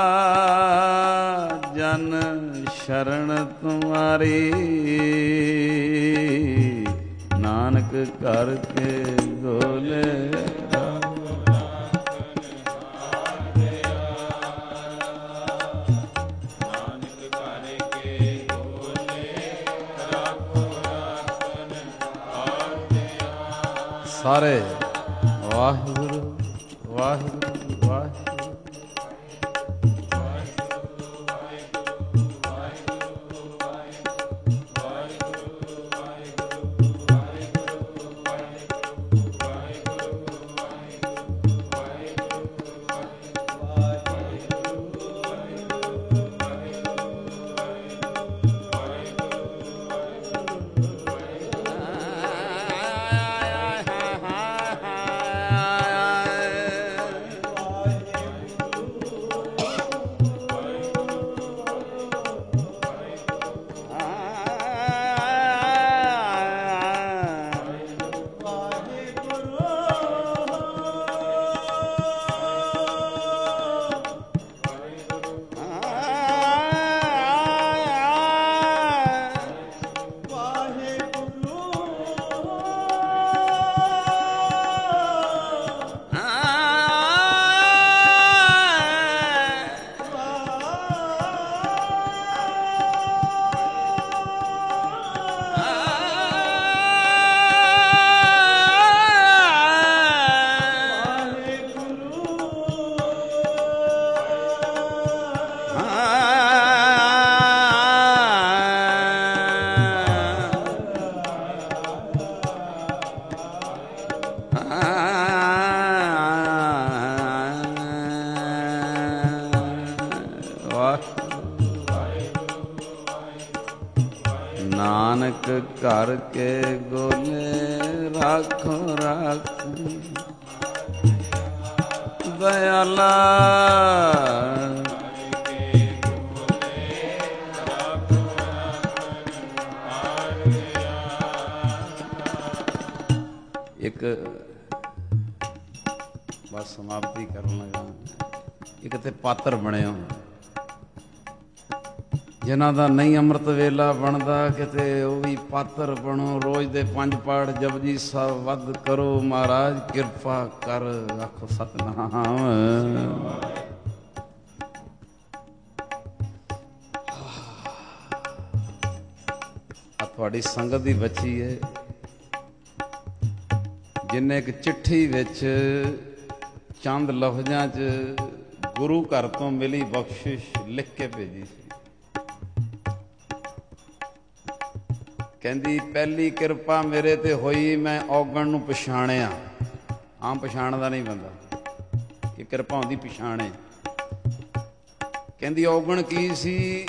जन शरण तुम्हारी। नानक करके गोले सारे वाहिगुरु वाहिगुरु वाहिगुरु। नानक कर के गोले राखो राखो दयाला। एक बस ਸਮਾਪਤੀ ਕਰਨ ਲੱਗਾ। ਇੱਕ ਤੇ ਪਾਤਰ ਬਣਿਓ ਜਿਨ੍ਹਾਂ ਦਾ ਨਹੀਂ ਅੰਮ੍ਰਿਤ ਵੇਲਾ ਬਣਦਾ, ਕਿਤੇ ਉਹ ਵੀ ਪਾਤਰ ਬਣੋ। ਰੋਜ਼ ਦੇ ਪੰਜ ਪਾਠ ਜਪਜੀ ਸਾਹਿਬ ਵੱਧ ਕਰੋ। ਮਹਾਰਾਜ ਕਿਰਪਾ ਕਰ, ਆਖੋ ਸਤਿਨਾਮ। ਆ ਤੁਹਾਡੀ ਸੰਗਤ ਦੀ ਬੱਚੀ ਹੈ ਜਿੰਨੇ ਇੱਕ ਚਿੱਠੀ ਵਿੱਚ ਚੰਦ ਲਫ਼ਜ਼ਾਂ 'ਚ ਗੁਰੂ ਘਰ ਤੋਂ ਮਿਲੀ ਬਖਸ਼ਿਸ਼ ਲਿਖ ਕੇ ਭੇਜੀ ਸੀ। ਕਹਿੰਦੀ ਪਹਿਲੀ ਕਿਰਪਾ ਮੇਰੇ ਤੇ ਹੋਈ, ਮੈਂ ਔਗਣ ਨੂੰ ਪਛਾਣਿਆ। ਆਮ ਪਛਾਣਦਾ ਨਹੀਂ ਬੰਦਾ, ਇਹ ਕਿਰਪਾ ਹੁੰਦੀ ਪਛਾਣੇ। ਕਹਿੰਦੀ ਔਗਣ ਕੀ ਸੀ?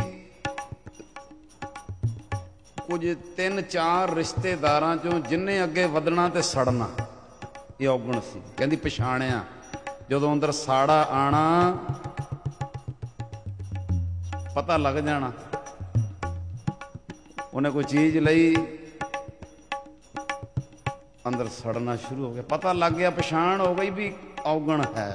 ਕੁਝ ਤਿੰਨ ਚਾਰ ਰਿਸ਼ਤੇਦਾਰਾਂ ਚੋਂ ਜਿੰਨੇ ਅੱਗੇ ਵਧਣਾ ਤੇ ਸੜਨਾ, ਇਹ ਔਗਣ ਸੀ। ਕਹਿੰਦੀ ਪਛਾਣਿਆ। ਜਦੋਂ ਅੰਦਰ ਸਾੜਾ ਆਣਾ ਪਤਾ ਲੱਗ ਜਾਣਾ। ਉਹਨੇ ਕੋਈ ਚੀਜ਼ ਲਈ, ਅੰਦਰ ਸੜਨਾ ਸ਼ੁਰੂ ਹੋ ਗਿਆ। ਪਤਾ ਲੱਗ ਗਿਆ, ਪਛਾਣ ਹੋ ਗਈ ਵੀ ਔਗਣ ਹੈ।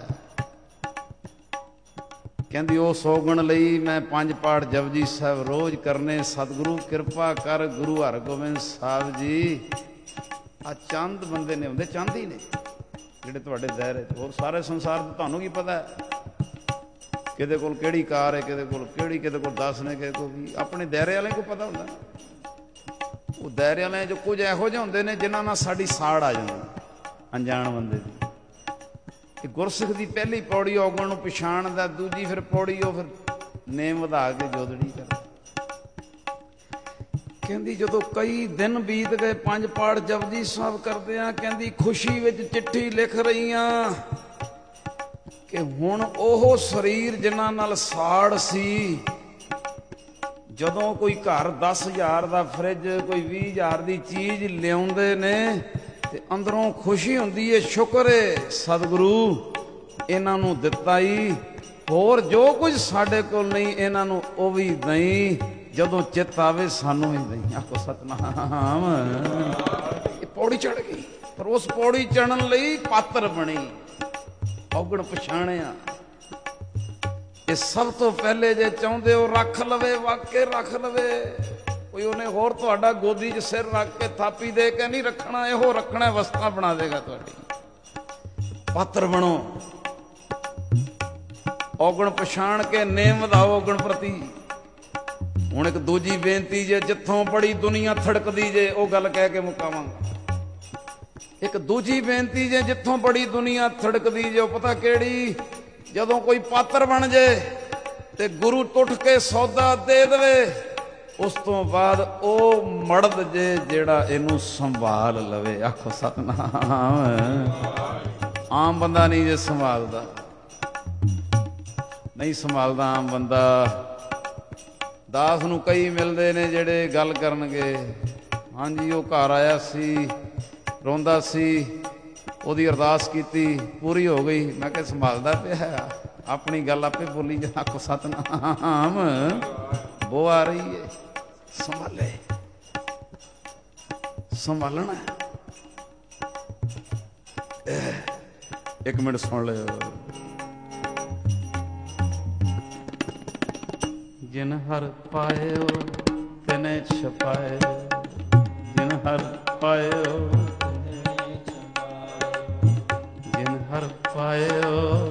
ਕਹਿੰਦੀ ਉਸ ਔਗਣ ਲਈ ਮੈਂ ਪੰਜ ਪਾਠ ਜਪਜੀ ਸਾਹਿਬ ਰੋਜ਼ ਕਰਨੇ। ਸਤਿਗੁਰੂ ਕਿਰਪਾ ਕਰ। ਗੁਰੂ ਹਰਗੋਬਿੰਦ ਸਾਹਿਬ ਜੀ, ਆ ਚੰਦ ਬੰਦੇ ਨੇ ਹੁੰਦੇ, ਚੰਦ ਹੀ ਨੇ ਜਿਹੜੇ ਤੁਹਾਡੇ ਦਾਇਰੇ, ਹੋਰ ਸਾਰੇ ਸੰਸਾਰ ਦਾ ਤੁਹਾਨੂੰ ਕੀ ਪਤਾ ਹੈ ਕਿਹਦੇ ਕੋਲ ਕਿਹੜੀ ਕਾਰ ਹੈ, ਕਿਹਦੇ ਕੋਲ ਕਿਹੜੀ, ਕਿਹਦੇ ਕੋਲ ਦਸ ਨੇ, ਕਿਹਦੇ ਕੋਲ ਵੀ। ਆਪਣੇ ਦਾਇਰੇ ਵਾਲੇ ਕੋਲ ਪਤਾ ਹੁੰਦਾ। ਉਹ ਦਾਇਰੇ ਵਾਲੇ ਜੋ ਕੁਝ ਇਹੋ ਜਿਹੇ ਹੁੰਦੇ ਨੇ ਜਿਨ੍ਹਾਂ ਨਾਲ ਸਾਡੀ ਸਾੜ ਆ ਜਾਂਦੀ, ਅਣਜਾਣ ਬੰਦੇ ਦੀ। ਇਹ ਗੁਰਸਿੱਖ ਦੀ ਪਹਿਲੀ ਪੌੜੀ ਔਗਣ ਨੂੰ ਪਛਾਣ ਦਾ। ਦੂਜੀ ਫਿਰ ਪੌੜੀ ਉਹ ਫਿਰ ਨੇਮ ਵਧਾ ਕੇ ਜੋਦੜੀ ਕਰ। ਕਹਿੰਦੀ ਜਦੋਂ ਕਈ ਦਿਨ ਬੀਤ ਗਏ ਪੰਜ ਪਾਠ ਜਪਜੀ ਸਾਹਿਬ ਕਰਦੇ ਆ, ਕਹਿੰਦੀ ਖੁਸ਼ੀ ਵਿੱਚ ਚਿੱਠੀ ਲਿਖ ਰਹੀ ਆ ਕਿ ਹੁਣ ਉਹ ਸਰੀਰ ਜਿਨ੍ਹਾਂ ਨਾਲ ਸਾੜ ਸੀ, ਜਦੋਂ ਕੋਈ ਘਰ ਦਸ ਹਜ਼ਾਰ ਦਾ ਫਰਿੱਜ, ਕੋਈ ਵੀਹ ਹਜ਼ਾਰ ਦੀ ਚੀਜ਼ ਲਿਆਉਂਦੇ ਨੇ ਤੇ ਅੰਦਰੋਂ ਖੁਸ਼ੀ ਹੁੰਦੀ ਏ, ਸ਼ੁਕਰ ਏ ਸਤਿਗੁਰੂ ਇਹਨਾਂ ਨੂੰ ਦਿੱਤਾ ਹੀ। ਹੋਰ ਜੋ ਕੁਝ ਸਾਡੇ ਕੋਲ ਨਹੀਂ ਇਹਨਾਂ ਨੂੰ ਉਹ ਵੀ ਦਈ, ਜਦੋਂ ਚਿੱਤ ਆਵੇ ਸਾਨੂੰ ਵੀ ਦਈ। ਆਖੋ ਸਤਿਨਾਮ। ਇਹ ਪੌੜੀ ਚੜ ਗਈ, ਪਰ ਉਸ ਪੌੜੀ ਚੜਨ ਲਈ ਪਾਤਰ ਬਣੀ, ਔਗਣ ਪਛਾਣਿਆ। ਇਹ ਸਭ ਤੋਂ ਪਹਿਲੇ ਜੇ ਚਾਹੁੰਦੇ ਹੋ ਰੱਖ ਲਵੇ, ਵਾਕੇ ਰੱਖ ਲਵੇ। ਕੋਈ ਉਹਨੇ ਹੋਰ ਤੁਹਾਡਾ ਗੋਦੀ 'ਚ ਸਿਰ ਰੱਖ ਕੇ ਥਾਪੀ ਦੇ ਕੇ ਨਹੀਂ ਰੱਖਣਾ, ਇਹੋ ਰੱਖਣਾ ਅਵਸਥਾ ਬਣਾ ਦੇਗਾ ਤੁਹਾਡੀ। ਪਾਤਰ ਬਣੋ, ਔਗਣ ਪਛਾਣ ਕੇ ਨੇਮ ਵਧਾਓ ਔਗਣ ਪ੍ਰਤੀ। ਹੁਣ ਇੱਕ ਦੂਜੀ ਬੇਨਤੀ ਜੇ, ਜਿੱਥੋਂ ਬੜੀ ਦੁਨੀਆ ਥੜਕਦੀ ਜੇ, ਉਹ ਗੱਲ ਕਹਿ ਕੇ ਮੁਕਾਵਾਂਗਾ। ਇੱਕ ਦੂਜੀ ਬੇਨਤੀ ਜੇ, ਜਿੱਥੋਂ ਬੜੀ ਦੁਨੀਆ ਥੜਕਦੀ ਜੇ, ਉਹ ਪਤਾ ਕਿਹੜੀ? ਜਦੋਂ ਕੋਈ ਪਾਤਰ ਬਣ ਜੇ ਤੇ ਗੁਰੂ ਟੁੱਟ ਕੇ ਸੌਦਾ ਦੇ ਦੇਵੇ, ਉਸ ਤੋਂ ਬਾਅਦ ਉਹ ਮਰਦ ਜੇ ਜਿਹੜਾ ਇਹਨੂੰ ਸੰਭਾਲ ਲਵੇ। ਆਖੋ ਸਤਿਨਾਮ। ਆਮ ਬੰਦਾ ਨਹੀਂ ਜੇ ਸੰਭਾਲਦਾ, ਨਹੀਂ ਸੰਭਾਲਦਾ ਆਮ ਬੰਦਾ। ਦਾਸ ਨੂੰ ਕਈ ਮਿਲਦੇ ਨੇ ਜਿਹੜੇ ਗੱਲ ਕਰਨਗੇ, ਹਾਂਜੀ ਉਹ ਘਰ ਆਇਆ ਸੀ, ਰੋਂਦਾ ਸੀ, ਉਹਦੀ ਅਰਦਾਸ ਕੀਤੀ, ਪੂਰੀ ਹੋ ਗਈ। ਮੈਂ ਕਿਹਾ ਸੰਭਾਲਦਾ ਪਿਆ, ਆਪਣੀ ਗੱਲ ਆਪੇ ਬੋਲੀ ਜਾ। ਆਖੋ ਸਤਿਨਾਮ। ਬੋ ਆ ਰਹੀ ਹੈ, ਸੰਭਾਲੇ, ਸੰਭਾਲਣਾ। ਇੱਕ ਮਿੰਟ ਸੁਣ ਲਿਓ। ਜਿਨ ਹਰ ਪਾਇਓ ਤਿਨੇ ਛਪਾਇਓ, ਜਿਨ ਹਰ ਪਾਇਓ ਜਿਨ ਹਰ ਪਾਇਓ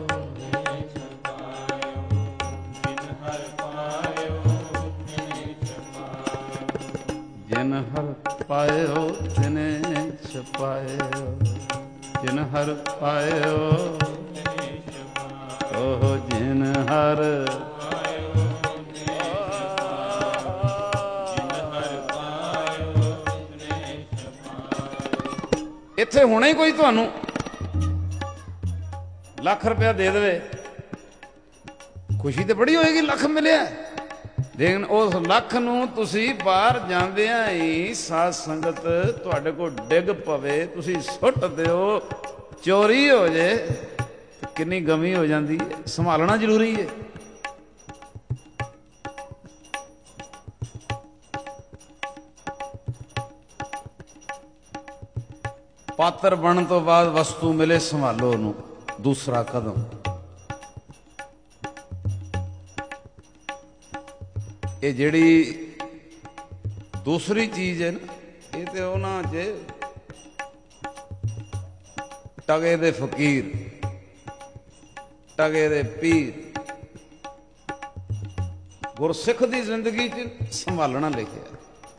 ਜਿਨ ਹਰ ਪਾਇਓ ਤਿਨੇ ਛਪਾਇਓ, ਜਿਨ ਹਰ ਪਾਇਓ ਓਹ ਜਿਨ ਹਰ ਇੱਥੇ ਹੁਣੇ ਹੀ ਕੋਈ ਤੁਹਾਨੂੰ ਲੱਖ ਰੁਪਇਆ ਦੇ ਦੇਵੇ, ਖੁਸ਼ੀ ਤੇ ਬੜੀ ਹੋਏਗੀ, ਲੱਖ ਮਿਲਿਆ। ਲੇਕਿਨ ਉਸ ਲੱਖ ਨੂੰ ਤੁਸੀਂ ਬਾਹਰ ਜਾਂਦਿਆਂ ਹੀ ਸਾਧ ਸੰਗਤ ਤੁਹਾਡੇ ਕੋਲ ਡਿੱਗ ਪਵੇ, ਤੁਸੀਂ ਸੁੱਟ ਦਿਓ, ਚੋਰੀ ਹੋ ਜੇ, ਕਿੰਨੀ ਗਮੀ ਹੋ ਜਾਂਦੀ ਹੈ। ਸੰਭਾਲਣਾ ਜ਼ਰੂਰੀ ਹੈ। ਪਾਤਰ ਬਣਨ ਤੋਂ ਬਾਅਦ ਵਸਤੂ ਮਿਲੇ, ਸੰਭਾਲੋ ਉਹਨੂੰ। ਦੂਸਰਾ ਕਦਮ। ਇਹ ਜਿਹੜੀ ਦੂਸਰੀ ਚੀਜ਼ ਹੈ ਨਾ, ਇਹ ਤੇ ਉਹਨਾਂ 'ਚ ਟਗੇ ਦੇ ਫਕੀਰ, ਟਗੇ ਦੇ ਪੀਰ, ਗੁਰਸਿੱਖ ਦੀ ਜ਼ਿੰਦਗੀ 'ਚ ਸੰਭਾਲਣਾ ਲਿਖਿਆ।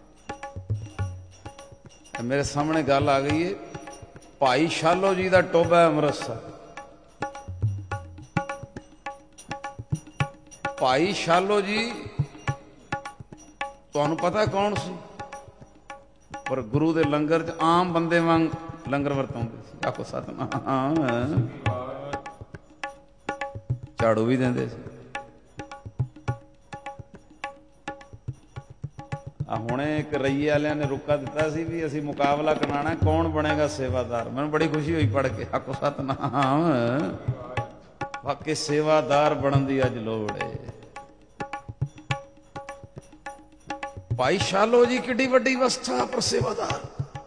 ਮੇਰੇ ਸਾਹਮਣੇ ਗੱਲ ਆ ਗਈ ਹੈ, ਭਾਈ ਸ਼ਾਲੋ ਜੀ ਦਾ ਟੋਭਾ ਅੰਮ੍ਰਿਤਸਰ। ਭਾਈ ਸ਼ਾਲੋ ਜੀ ਤੁਹਾਨੂੰ ਪਤਾ ਕੌਣ ਸੀ? ਪਰ ਗੁਰੂ ਦੇ ਲੰਗਰ 'ਚ ਆਮ ਬੰਦੇ ਵਾਂਗ ਲੰਗਰ ਵਰਤਾਉਂਦੇ ਸੀ। ਆਖੋ ਸਤਿਨਾਮ। ਝਾੜੂ ਵੀ ਦਿੰਦੇ ਸੀ। ਆ ਹੁਣੇ ਇੱਕ ਰਈਏ ਵਾਲਿਆਂ ਨੇ ਰੁਕਾ ਦਿੱਤਾ ਸੀ ਵੀ ਅਸੀਂ ਮੁਕਾਬਲਾ ਕਰਾਉਣਾ, ਕੌਣ ਬਣੇਗਾ ਸੇਵਾਦਾਰ। ਮੈਨੂੰ ਬੜੀ ਖੁਸ਼ੀ ਹੋਈ ਪੜ੍ਹ ਕੇ। ਆਖੋ ਸਤਿਨਾਮ। ਵਾਕਈ ਸੇਵਾਦਾਰ ਬਣਨ ਦੀ ਅੱਜ ਲੋੜ ਹੈ। ਭਾਈ ਸ਼ਾਲੋ ਜੀ ਕਿੱਡੀ ਵੱਡੀ ਅਵਸਥਾ, ਪਰ ਸੇਵਾਦਾਰ।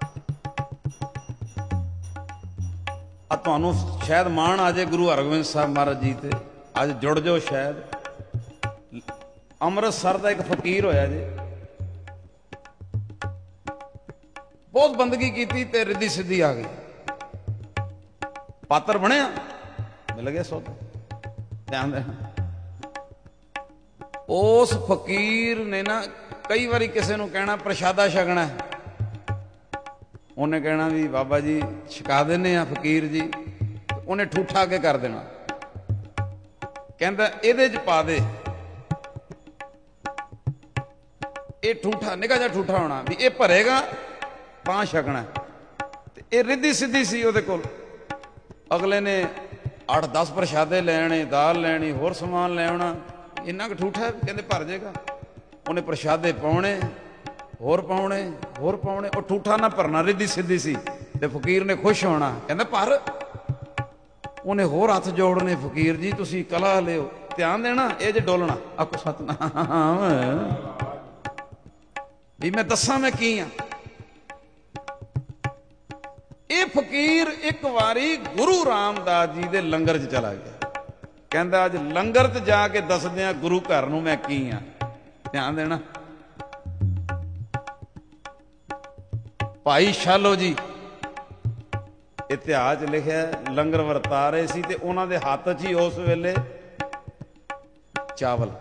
ਆ ਤੁਹਾਨੂੰ ਸ਼ਾਇਦ ਮਾਣ ਆ ਜਾਏ ਗੁਰੂ ਹਰਗੋਬਿੰਦ ਸਾਹਿਬ ਮਹਾਰਾਜ ਜੀ ਤੇ, ਅੱਜ ਜੁੜ ਜਾਓ। ਸ਼ਾਇਦ ਅੰਮ੍ਰਿਤਸਰ ਦਾ ਇੱਕ ਫਕੀਰ ਹੋਇਆ ਜੀ, ਬਹੁਤ ਬੰਦਗੀ ਕੀਤੀ ਤੇ ਰਿੱਧੀ ਸਿੱਧੀ ਆ ਗਈ, ਪਾਤਰ ਬਣਿਆ, ਮਿਲ ਗਿਆ ਸੌਦਾ। ਧਿਆਨ ਦੇਣਾ, ਉਸ ਫਕੀਰ ਨੇ ਨਾ ਕਈ ਵਾਰੀ ਕਿਸੇ ਨੂੰ ਕਹਿਣਾ ਪ੍ਰਸ਼ਾਦਾ ਛਕਣਾ, ਉਹਨੇ ਕਹਿਣਾ ਵੀ ਬਾਬਾ ਜੀ ਛਕਾ ਦਿੰਦੇ ਆ ਫਕੀਰ ਜੀ, ਉਹਨੇ ਠੂਠਾ ਕੇ ਕਰ ਦੇਣਾ। ਕਹਿੰਦਾ ਇਹਦੇ 'ਚ ਪਾ ਦੇ, ਇਹ ਠੂਠਾ ਨਿੱਘਾ ਜਿਹਾ ਠੂਠਾ ਹੋਣਾ ਵੀ ਇਹ ਭਰੇਗਾ ਤਾਂ ਛਕਣਾ। ਤੇ ਇਹ ਰਿੱਧੀ ਸਿੱਧੀ ਸੀ ਉਹਦੇ ਕੋਲ। ਅਗਲੇ ਨੇ ਅੱਠ ਦਸ ਪ੍ਰਸ਼ਾਦੇ ਲੈਣੇ, ਦਾਲ ਲੈਣੀ, ਹੋਰ ਸਮਾਨ ਲੈ ਆਉਣਾ। ਇੰਨਾ ਕੁ ਠੂਠਾ, ਕਹਿੰਦੇ ਭਰ ਜਾਏਗਾ। ਉਹਨੇ ਪ੍ਰਸ਼ਾਦੇ ਪਾਉਣੇ, ਹੋਰ ਪਾਉਣੇ, ਹੋਰ ਪਾਉਣੇ। ਉਹ ਠੂਠਾ ਨਾ ਭਰਨਾ, ਰਿੱਧੀ ਸਿੱਧੀ ਸੀ। ਤੇ ਫਕੀਰ ਨੇ ਖੁਸ਼ ਹੋਣਾ, ਕਹਿੰਦਾ ਭਰ। ਉਹਨੇ ਹੋਰ ਹੱਥ ਜੋੜਨੇ, ਫਕੀਰ ਜੀ ਤੁਸੀਂ ਕਲਾ ਲਿਓ, ਧਿਆਨ ਦੇਣਾ, ਇਹ ਜੇ ਡੋਲਣਾ। ਆਖੋ ਸਤਿਨਾਮ। ਵੀ ਮੈਂ ਦੱਸਾਂ ਮੈਂ ਕੀ ਆ। ਇਹ ਫਕੀਰ ਇੱਕ ਵਾਰੀ ਗੁਰੂ ਰਾਮਦਾਸ ਜੀ ਦੇ ਲੰਗਰ 'ਚ ਚਲਾ ਗਿਆ। ਕਹਿੰਦਾ ਅੱਜ ਲੰਗਰ 'ਚ ਜਾ ਕੇ ਦੱਸਦੇ ਆ ਗੁਰੂ ਘਰ ਨੂੰ ਮੈਂ ਕੀ ਆ। ਧਿਆਨ ਦੇਣਾ, ਭਾਈ ਸ਼ਾਲੋ ਜੀ ਇਤਿਹਾਸ 'ਚ ਲਿਖਿਆ ਲੰਗਰ ਵਰਤਾ ਰਹੇ ਸੀ ਤੇ ਉਹਨਾਂ ਦੇ ਹੱਥ 'ਚ ਹੀ ਉਸ ਵੇਲੇ ਚਾਵਲ।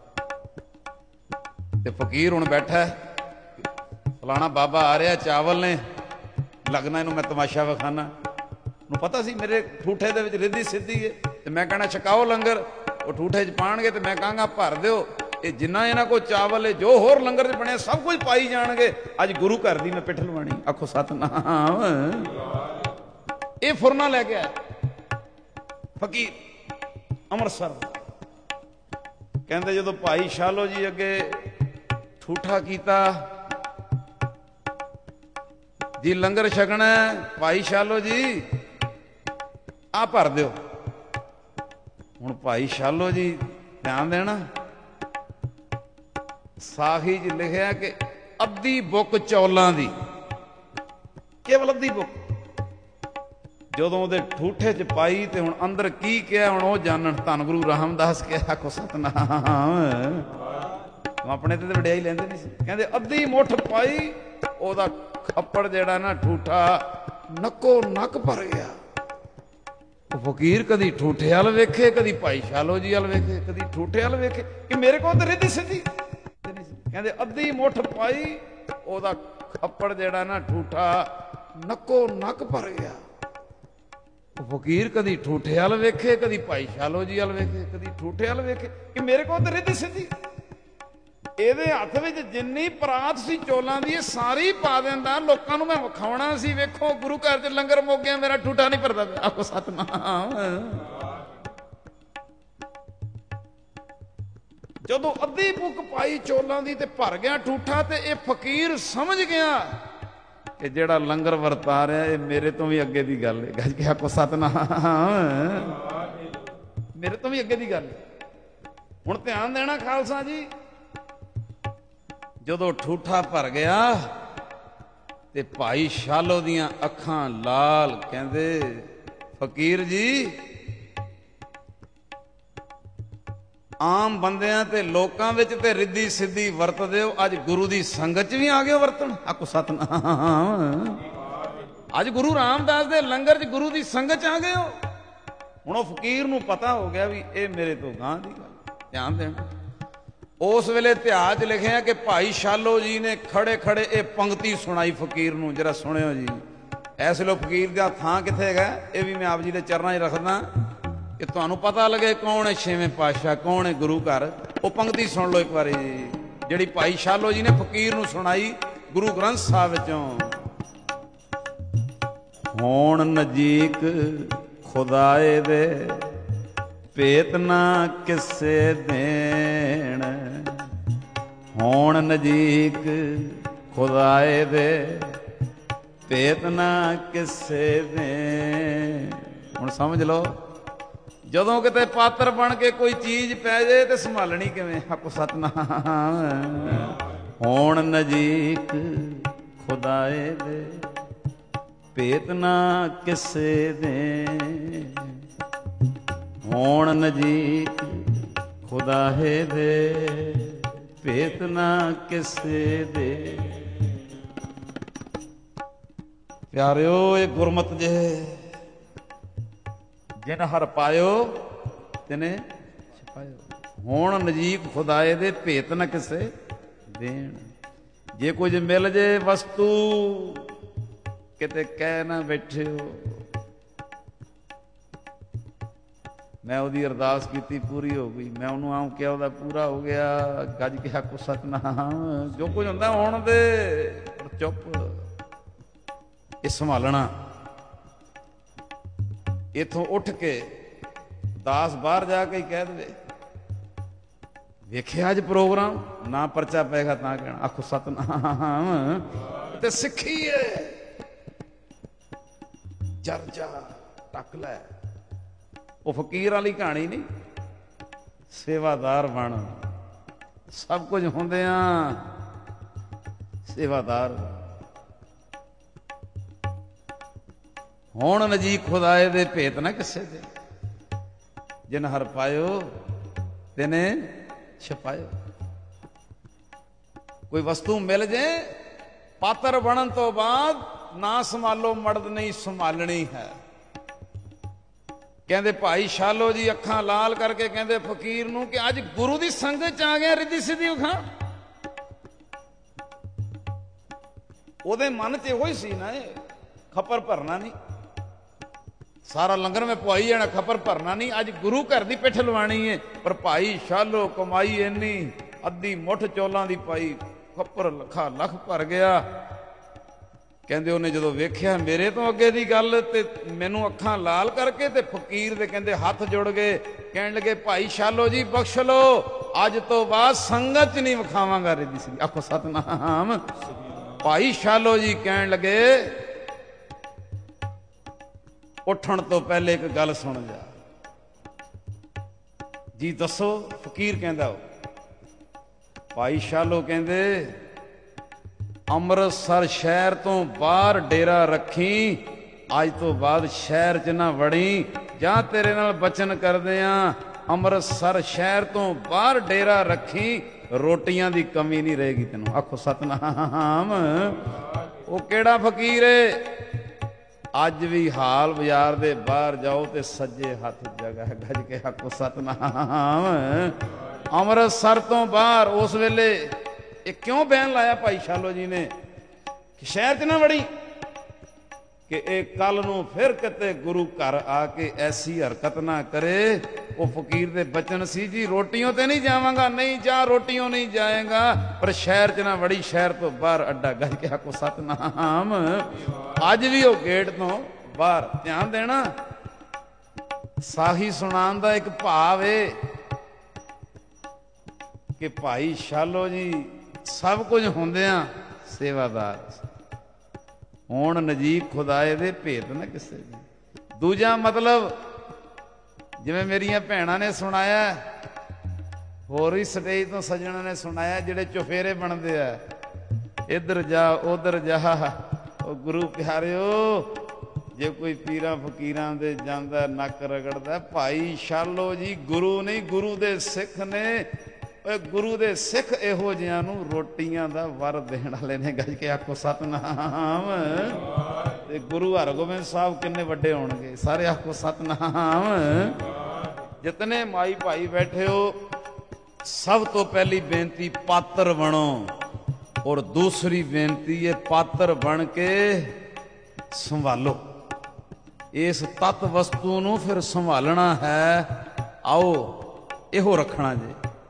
ਤੇ ਫਕੀਰ ਹੁਣ ਬੈਠਾ, ਫਲਾਣਾ ਬਾਬਾ ਆ ਰਿਹਾ, ਚਾਵਲ ਨੇ, ਲੱਗਣਾ ਇਹਨੂੰ ਮੈਂ ਤਮਾਸ਼ਾ ਵਿਖਾਣਾ। ਨੂੰ ਪਤਾ ਸੀ ਮੇਰੇ ਠੂਠੇ ਦੇ ਵਿੱਚ ਰਿੱਧੀ ਸਿੱਧੀ ਹੈ, ਤੇ ਮੈਂ ਕਹਿਣਾ ਛਕਾਓ ਲੰਗਰ। ਉਹ ਠੂਠੇ 'ਚ ਪਾਣਗੇ ਤੇ ਮੈਂ ਕਹਾਂਗਾ ਭਰ ਦਿਓ। ਇਹ ਜਿੰਨਾ ਇਹਨਾਂ ਕੋਲ ਚਾਵਲ ਹੈ, ਜੋ ਹੋਰ ਲੰਗਰ 'ਚ ਬਣਿਆ, ਸਭ ਕੁਝ ਪਾਈ ਜਾਣਗੇ। ਅੱਜ ਗੁਰੂ ਘਰ ਦੀ ਮੈਂ ਪਿੱਠ ਲਵਾਣੀ। ਆਖੋ ਸਤਿਨਾਮ। ਇਹ ਫੁਰਨਾ ਲੈ ਕੇ ਆਇਆ ਫਕੀਰ ਅੰਮ੍ਰਿਤਸਰ। ਕਹਿੰਦੇ ਜਦੋਂ ਭਾਈ ਸ਼ਾਲੋ ਜੀ ਅੱਗੇ ਠੂਠਾ ਕੀਤਾ, ਜੀ ਲੰਗਰ ਛਕਣਾ, ਭਾਈ ਸ਼ਾਲੋ ਜੀ ਆ ਭਰ ਦਿਓ। ਹੁਣ ਭਾਈ ਸ਼ਾਲੋ ਜੀ, ਧਿਆਨ ਦੇਣਾ, ਸਾਖੀ 'ਚ ਲਿਖਿਆ ਕਿ ਅੱਧੀ ਬੁੱਕ ਚੌਲਾਂ ਦੀ, ਕੇਵਲ ਅੱਧੀ ਬੁੱਕ, ਜਦੋਂ ਉਹਦੇ ਠੂਠੇ 'ਚ ਪਾਈ ਤੇ ਹੁਣ ਅੰਦਰ ਕੀ ਕਿਹਾ ਹੁਣ ਉਹ ਜਾਣਨ। ਧੰਨ ਗੁਰੂ ਰਾਮਦਾਸ ਕਿਹਾ। ਆਖੋ ਸਤਿਨਾਮ। ਆਪਣੇ ਤੇ ਵਡਿਆਈ ਲੈਂਦੇ ਨਹੀਂ ਸੀ। ਕਹਿੰਦੇ ਅੱਧੀ ਮੁੱਠ ਪਾਈ, ਉਹਦਾ ਖੱਪੜ ਜਿਹੜਾ ਨਾ ਠੂਠਾ ਨੱਕੋ ਨੱਕ ਭਰ ਗਿਆ। ਉਹ ਫਕੀਰ ਕਦੀ ਠੂਠੇ ਵੱਲ ਵੇਖੇ, ਕਦੀ ਭਾਈ ਸ਼ਾਲੋ ਜੀ ਵੱਲ ਵੇਖੇ, ਕਦੀ ਠੂਠੇ ਵੱਲ ਵੇਖੇ ਕਿ ਮੇਰੇ ਕੋਲ ਤਾਂ ਰਿੱਧੀ ਸਿੱਧੀ। ਕਹਿੰਦੇ ਅੱਧੀ ਮੁੱਠ ਪਾਈ, ਉਹਦਾ ਖੱਪੜ ਜਿਹੜਾ ਨਾ ਠੂਠਾ ਨੱਕੋ ਨੱਕ ਭਰ ਗਿਆ। ਉਹ ਫਕੀਰ ਕਦੀ ਠੂਠੇ ਵੱਲ ਵੇਖੇ, ਕਦੀ ਭਾਈ ਸ਼ਾਲੋ ਜੀ ਵੱਲ ਵੇਖੇ, ਕਦੀ ਠੂਠੇ ਵੱਲ ਵੇਖੇ ਕਿ ਮੇਰੇ ਕੋਲ ਤਾਂ ਰਿੱਧੀ ਸਿੱਧੀ। ਇਹਦੇ ਹੱਥ ਵਿੱਚ ਜਿੰਨੀ ਪਰਾਤ ਸੀ ਚੋਲਾਂ ਦੀ, ਇਹ ਸਾਰੀ ਪਾ ਦਿੰਦਾ, ਲੋਕਾਂ ਨੂੰ ਮੈਂ ਵਿਖਾਉਣਾ ਸੀ, ਵੇਖੋ ਗੁਰੂ ਘਰ 'ਚ ਲੰਗਰ ਮੁੱਕ ਗਿਆ, ਮੇਰਾ ਠੂਠਾ ਨਹੀਂ ਭਰਦਾ ਪਿਆ। ਆਖੋ ਸਤਿਨਾਮ। ਜਦੋਂ ਅੱਧੀ ਬੁੱਕ ਪਾਈ ਚੋਲਾਂ ਦੀ ਤੇ ਭਰ ਗਿਆ ਠੂਠਾ, ਤੇ ਇਹ ਫਕੀਰ ਸਮਝ ਗਿਆ ਕਿ ਜਿਹੜਾ ਲੰਗਰ ਵਰਤਾ ਰਿਹਾ ਇਹ ਮੇਰੇ ਤੋਂ ਵੀ ਅੱਗੇ ਦੀ ਗੱਲ ਹੈ। ਗੱਜ ਕੇ ਆਖੋ ਸਤਿਨਾਮ। ਮੇਰੇ ਤੋਂ ਵੀ ਅੱਗੇ ਦੀ ਗੱਲ ਹੈ। ਹੁਣ ਧਿਆਨ ਦੇਣਾ ਖਾਲਸਾ ਜੀ, ਜਦੋਂ ਠੂਠਾ ਭਰ ਗਿਆ ਤੇ ਭਾਈ ਸ਼ਾਲੋ ਦੀਆਂ ਅੱਖਾਂ ਲਾਲ। ਕਹਿੰਦੇ ਫਕੀਰ ਜੀ ਆਮ ਬੰਦਿਆਂ ਤੇ ਲੋਕਾਂ ਵਿੱਚ ਤੇ ਰਿੱਧੀ ਸਿੱਧੀ ਵਰਤਦੇ ਹੋ, ਅੱਜ ਗੁਰੂ ਦੀ ਸੰਗਤ 'ਚ ਵੀ ਆ ਗਏ ਹੋ ਵਰਤਣ। ਆਖੋ ਸਤਨਾਮ। ਅੱਜ ਗੁਰੂ ਰਾਮਦਾਸ ਦੇ ਲੰਗਰ 'ਚ ਗੁਰੂ ਦੀ ਸੰਗਤ 'ਚ ਆ ਗਏ ਹੋ। ਹੁਣ ਉਹ ਫਕੀਰ ਨੂੰ ਪਤਾ ਹੋ ਗਿਆ ਵੀ ਇਹ ਮੇਰੇ ਤੋਂ ਗਾਂਹ ਦੀ ਗੱਲ। ਧਿਆਨ ਦੇਣਾ, ਉਸ ਵੇਲੇ ਇਤਿਹਾਸ 'ਚ ਲਿਖਿਆ ਕਿ ਭਾਈ ਸ਼ਾਲੋ ਜੀ ਨੇ ਖੜੇ ਖੜੇ ਇਹ ਪੰਕਤੀ ਸੁਣਾਈ ਫਕੀਰ ਨੂੰ। ਜਰਾ ਸੁਣਿਓ ਜੀ। ਇਸ ਵੇਲੇ ਫਕੀਰ ਦਾ ਥਾਂ ਕਿੱਥੇ ਹੈਗਾ, ਇਹ ਵੀ ਮੈਂ ਆਪ ਜੀ ਦੇ ਚਰਨਾਂ 'ਚ ਰੱਖਦਾ ਕਿ ਤੁਹਾਨੂੰ ਪਤਾ ਲੱਗੇ ਕੌਣ ਹੈ ਛੇਵੇਂ ਪਾਤਸ਼ਾਹ, ਕੌਣ ਹੈ ਗੁਰੂ ਘਰ। ਉਹ ਪੰਕਤੀ ਸੁਣ ਲਓ ਇੱਕ ਵਾਰੀ, ਜਿਹੜੀ ਭਾਈ ਸ਼ਾਲੋ ਜੀ ਨੇ ਫਕੀਰ ਨੂੰ ਸੁਣਾਈ ਗੁਰੂ ਗ੍ਰੰਥ ਸਾਹਿਬ ਵਿੱਚੋਂ। ਹੁਣ ਨਜ਼ੀਕ ਖੁਦਾਏ ਦੇ ਭੇਤ ਨਾ ਕਿਸੇ ਦੇਣ। ਹੁਣ ਨਜ਼ੀਕ ਖੁਦਾਏ ਦੇ ਭੇਤ ਨਾ ਕਿਸੇ ਦੇਣ। ਹੁਣ ਸਮਝ ਲਓ, ਜਦੋਂ ਕਿਤੇ ਪਾਤਰ ਬਣ ਕੇ ਕੋਈ ਚੀਜ਼ ਪੈ ਜਾਏ ਤੇ ਸੰਭਾਲਣੀ ਕਿਵੇਂ। ਆਖੋ ਸਤਨਾਮ। ਹੁਣ ਨਜ਼ੀਕ ਖੁਦਾਏ ਦੇ ਭੇਤ ਨਾ ਕਿਸੇ ਦੇ। ਹੁਣ ਨਜ਼ੀਕ ਖੁਦਾਏ ਦੇ ਭੇਤ ਨਾ ਕਿਸੇ ਦੇ। ਪਿਆਰਿਓ, ਇਹ ਗੁਰਮਤ ਜੇ ਜਿਨ ਹਰ ਪਾਇਓ ਤਿਨੇ ਛਪਾਇਓ। ਹੁਣ ਨਜ਼ੀਕ ਖੁਦਾਏ ਦੇ ਭੇਤ ਨਾ ਕਿਸੇ ਦੇਣ। ਜੇ ਕੁਝ ਮਿਲ ਜੇ ਵਸਤੂ ਕਿਤੇ ਕਹਿ ਨਾ ਬੈਠਿਓ। ਮੈਂ ਉਹਦੀ ਅਰਦਾਸ ਕੀਤੀ, ਪੂਰੀ ਹੋ ਗਈ। ਮੈਂ ਉਹਨੂੰ ਆਉਂ ਕਿਹਾ, ਉਹਦਾ ਪੂਰਾ ਹੋ ਗਿਆ। ਗੱਜ ਕੇ ਆਖੋ ਸਤਨਾਮ। ਜੋ ਕੁਝ ਹੁੰਦਾ ਹੋਣ ਦੇ, ਚੁੱਪ। ਇਹ ਸੰਭਾਲਣਾ। ਇੱਥੋਂ ਉੱਠ ਕੇ ਦਾਸ ਬਾਹਰ ਜਾ ਕੇ ਹੀ ਕਹਿ ਦੇਵੇ ਵੇਖਿਆ ਅੱਜ ਪ੍ਰੋਗਰਾਮ, ਨਾ ਪਰਚਾ ਪਏਗਾ ਤਾਂ ਕਹਿਣਾ। ਆਖੋ ਸਤਨਾਮ। ਤੇ ਸਿੱਖੀ ਏ। ਜਰ ਜਾ ਟੱਕ ਲੈ। ਉਹ ਫਕੀਰ ਵਾਲੀ ਕਹਾਣੀ ਨਹੀਂ, ਸੇਵਾਦਾਰ ਬਣ। ਸਭ ਕੁਝ ਹੁੰਦਿਆਂ ਸੇਵਾਦਾਰ। ਹੁਣ ਨਜ਼ੀਕ ਖੁਦਾਏ ਦੇ ਭੇਤ ਨਾ ਕਿਸੇ ਦੇ। ਜਿਨ ਹਰ ਪਾਇਓ ਤਿਨੇ ਛਪਾਇਓ। ਕੋਈ ਵਸਤੂ ਮਿਲ ਜੇ, ਪਾਤਰ ਬਣਨ ਤੋਂ ਬਾਅਦ ਨਾ ਸੰਭਾਲੋ, ਮਰਦ ਨਹੀਂ ਸੰਭਾਲਣੀ ਹੈ। ਕਹਿੰਦੇ ਭਾਈ ਸ਼ਾਲੋ ਜੀ ਅੱਖਾਂ ਲਾਲ ਕਰਕੇ ਕਹਿੰਦੇ ਫਕੀਰ ਨੂੰ ਕਿ ਅੱਜ ਗੁਰੂ ਦੀ ਸੰਗਤ ਚ ਆ ਗਿਆ, ਰਿੱਧੀ ਸਿੱਧੀ ਵਿਖਾ। ਉਹਦੇ ਮਨ ਚ ਇਹੋ ਹੀ ਸੀ ਨਾ, ਇਹ ਖੱਪਰ ਭਰਨਾ ਨਹੀਂ। ਸਾਰਾ ਲੰਗਰ ਮੈਂ ਪਵਾਈ ਜਾਣਾ, ਖੱਪਰ ਭਰਨਾ ਨਹੀਂ। ਅੱਜ ਗੁਰੂ ਘਰ ਦੀ ਪਿੱਠ ਲਵਾਣੀ ਹੈ। ਪਰ ਭਾਈ ਸ਼ਾਲੋ ਕਮਾਈ ਇੰਨੀ, ਅੱਧੀ ਮੁੱਠ ਚੌਲਾਂ ਦੀ ਪਾਈ, ਖੱਪਰ ਲੱਖਾ ਲੱਖ ਭਰ ਗਿਆ। ਕਹਿੰਦੇ ਉਹਨੇ ਜਦੋਂ ਵੇਖਿਆ ਮੇਰੇ ਤੋਂ ਅੱਗੇ ਦੀ ਗੱਲ ਤੇ ਮੈਨੂੰ ਅੱਖਾਂ ਲਾਲ ਕਰਕੇ, ਤੇ ਫਕੀਰ ਦੇ ਕਹਿੰਦੇ ਹੱਥ ਜੁੜ ਗਏ। ਕਹਿਣ ਲੱਗੇ ਭਾਈ ਸ਼ਾਲੋ ਜੀ ਬਖਸ਼ ਲੋ, ਅੱਜ ਤੋਂ ਬਾਅਦ ਸੰਗਤ ਚ ਨਹੀਂ ਵਿਖਾਵਾਂਗਾ ਰਿੱਧੀ ਸਿੱਧੀ। ਆਖੋ ਸਤਨਾਮ। ਭਾਈ ਸ਼ਾਲੋ ਜੀ ਕਹਿਣ ਲੱਗੇ ਉੱਠਣ ਤੋਂ ਪਹਿਲੇ ਇੱਕ ਗੱਲ ਸੁਣ ਜਾ ਜੀ। ਦੱਸੋ। ਫਕੀਰ ਕਹਿੰਦਾ। ਭਾਈ ਸ਼ਾਲੋ ਕਹਿੰਦੇ ਅੰਮ੍ਰਿਤਸਰ ਸ਼ਹਿਰ ਤੋਂ ਬਾਹਰ ਡੇਰਾ ਰੱਖੀ, ਅੱਜ ਤੋਂ ਬਾਅਦ ਸ਼ਹਿਰ ਚ ਨਾ ਵੜੀ। ਜਾਂ ਤੇਰੇ ਨਾਲ ਬਚਨ ਕਰਦੇ ਆ, ਅੰਮ੍ਰਿਤਸਰ ਸ਼ਹਿਰ ਤੋਂ ਬਾਹਰ ਡੇਰਾ ਰੱਖੀ, ਰੋਟੀਆਂ ਦੀ ਕਮੀ ਨਹੀਂ ਰਹੇਗੀ ਤੈਨੂੰ। ਆਖੋ ਸਤਨਾਮ। ਉਹ ਕਿਹੜਾ ਫਕੀਰ ਏ? ਅੱਜ ਵੀ ਹਾਲ ਬਾਜ਼ਾਰ ਦੇ ਬਾਹਰ ਜਾਓ ਤੇ ਸੱਜੇ ਹੱਥ ਜਗ੍ਹਾ ਗੱਜ ਕੇ ਆਖੋ ਸਤਨਾਮ। ਅੰਮ੍ਰਿਤਸਰ ਤੋਂ ਬਾਹਰ ਉਸ ਵੇਲੇ ਇਹ ਕਿਉਂ ਬੈਨ ਲਾਇਆ ਭਾਈ ਸ਼ਾਲੋ ਜੀ ਨੇ ਕਿ ਸ਼ਹਿਰ ਚ ਨਾ ਵੜੀ, ਕਿ ਇਹ ਕੱਲ ਨੂੰ ਫਿਰ ਕਿਤੇ ਗੁਰੂ ਘਰ ਆ ਕੇ ਐਸੀ ਹਰਕਤ ਨਾ ਕਰੇ। ਉਹ ਫਕੀਰ ਦੇ ਬਚਨ ਸੀ ਜੀ, ਰੋਟੀਆਂ ਤੇ ਨਹੀਂ ਜਾਵਾਂਗਾ। ਨਹੀਂ ਜਾ, ਰੋਟੀਆਂ ਨਹੀਂ ਜਾਏਗਾ, ਪਰ ਸ਼ਹਿਰ ਚ ਨਾ ਵੜੀ, ਸ਼ਹਿਰ ਤੋਂ ਬਾਹਰ ਅੱਡਾ। ਗੱਜ ਕੇ ਆਖੋ ਸਤਨਾਮ। ਅੱਜ ਵੀ ਉਹ ਗੇਟ ਤੋਂ ਬਾਹਰ। ਧਿਆਨ ਦੇਣਾ, ਸਾਹੀ ਸੁਣਾਉਣ ਦਾ ਇੱਕ ਭਾਵ ਏ ਕਿ ਭਾਈ ਸ਼ਾਲੋ ਜੀ ਸਭ ਕੁਝ ਹੁੰਦਿਆਂ ਸੇਵਾਦਾਰ। ਹੁਣ ਨਜ਼ੀਕ ਖੁਦਾਏ ਦੇ ਭੇਤ ਨਾ ਕਿਸੇ ਦੇ। ਦੂਜਾ ਮਤਲਬ ਜਿਵੇਂ ਮੇਰੀਆਂ ਭੈਣਾਂ ਨੇ ਸੁਣਾਇਆ, ਹੋਰ ਵੀ ਸਟੇਜ ਤੋਂ ਸੱਜਣਾਂ ਨੇ ਸੁਣਾਇਆ, ਜਿਹੜੇ ਚੁਫੇਰੇ ਬਣਦੇ ਆ, ਇੱਧਰ ਜਾ ਉੱਧਰ ਜਾ। ਉਹ ਗੁਰੂ ਪਿਆਰਿਓ, ਜੇ ਕੋਈ ਪੀਰਾਂ ਫਕੀਰਾਂ ਦੇ ਜਾਂਦਾ ਨੱਕ ਰਗੜਦਾ, ਭਾਈ ਸ਼ਾਲੋ ਜੀ ਗੁਰੂ ਨਹੀਂ, ਗੁਰੂ ਦੇ ਸਿੱਖ ਨੇ। ਓਏ ਗੁਰੂ ਦੇ ਸਿੱਖ ਇਹੋ ਜਿਹਿਆਂ ਨੂੰ ਰੋਟੀਆਂ ਦਾ ਵਰ ਦੇਣ ਵਾਲੇ ਨੇ। ਗੱਜ ਕੇ ਆਖੋ ਸਤਨਾਮ। ਤੇ ਗੁਰੂ ਹਰਗੋਬਿੰਦ ਸਾਹਿਬ ਕਿੰਨੇ ਵੱਡੇ ਹੋਣਗੇ, ਸਾਰੇ ਆਖੋ ਸਤਨਾਮ। ਜਿਤਨੇ ਮਾਈ ਭਾਈ ਬੈਠੇ ਹੋ, ਸਭ ਤੋਂ ਪਹਿਲੀ ਬੇਨਤੀ ਪਾਤਰ ਬਣੋ, ਔਰ ਦੂਸਰੀ ਬੇਨਤੀ ਹੈ ਪਾਤਰ ਬਣ ਕੇ ਸੰਭਾਲੋ। ਇਸ ਤਤ ਵਸਤੂ ਨੂੰ ਫਿਰ ਸੰਭਾਲਣਾ ਹੈ। ਆਓ ਇਹੋ ਰੱਖਣਾ ਜੇ।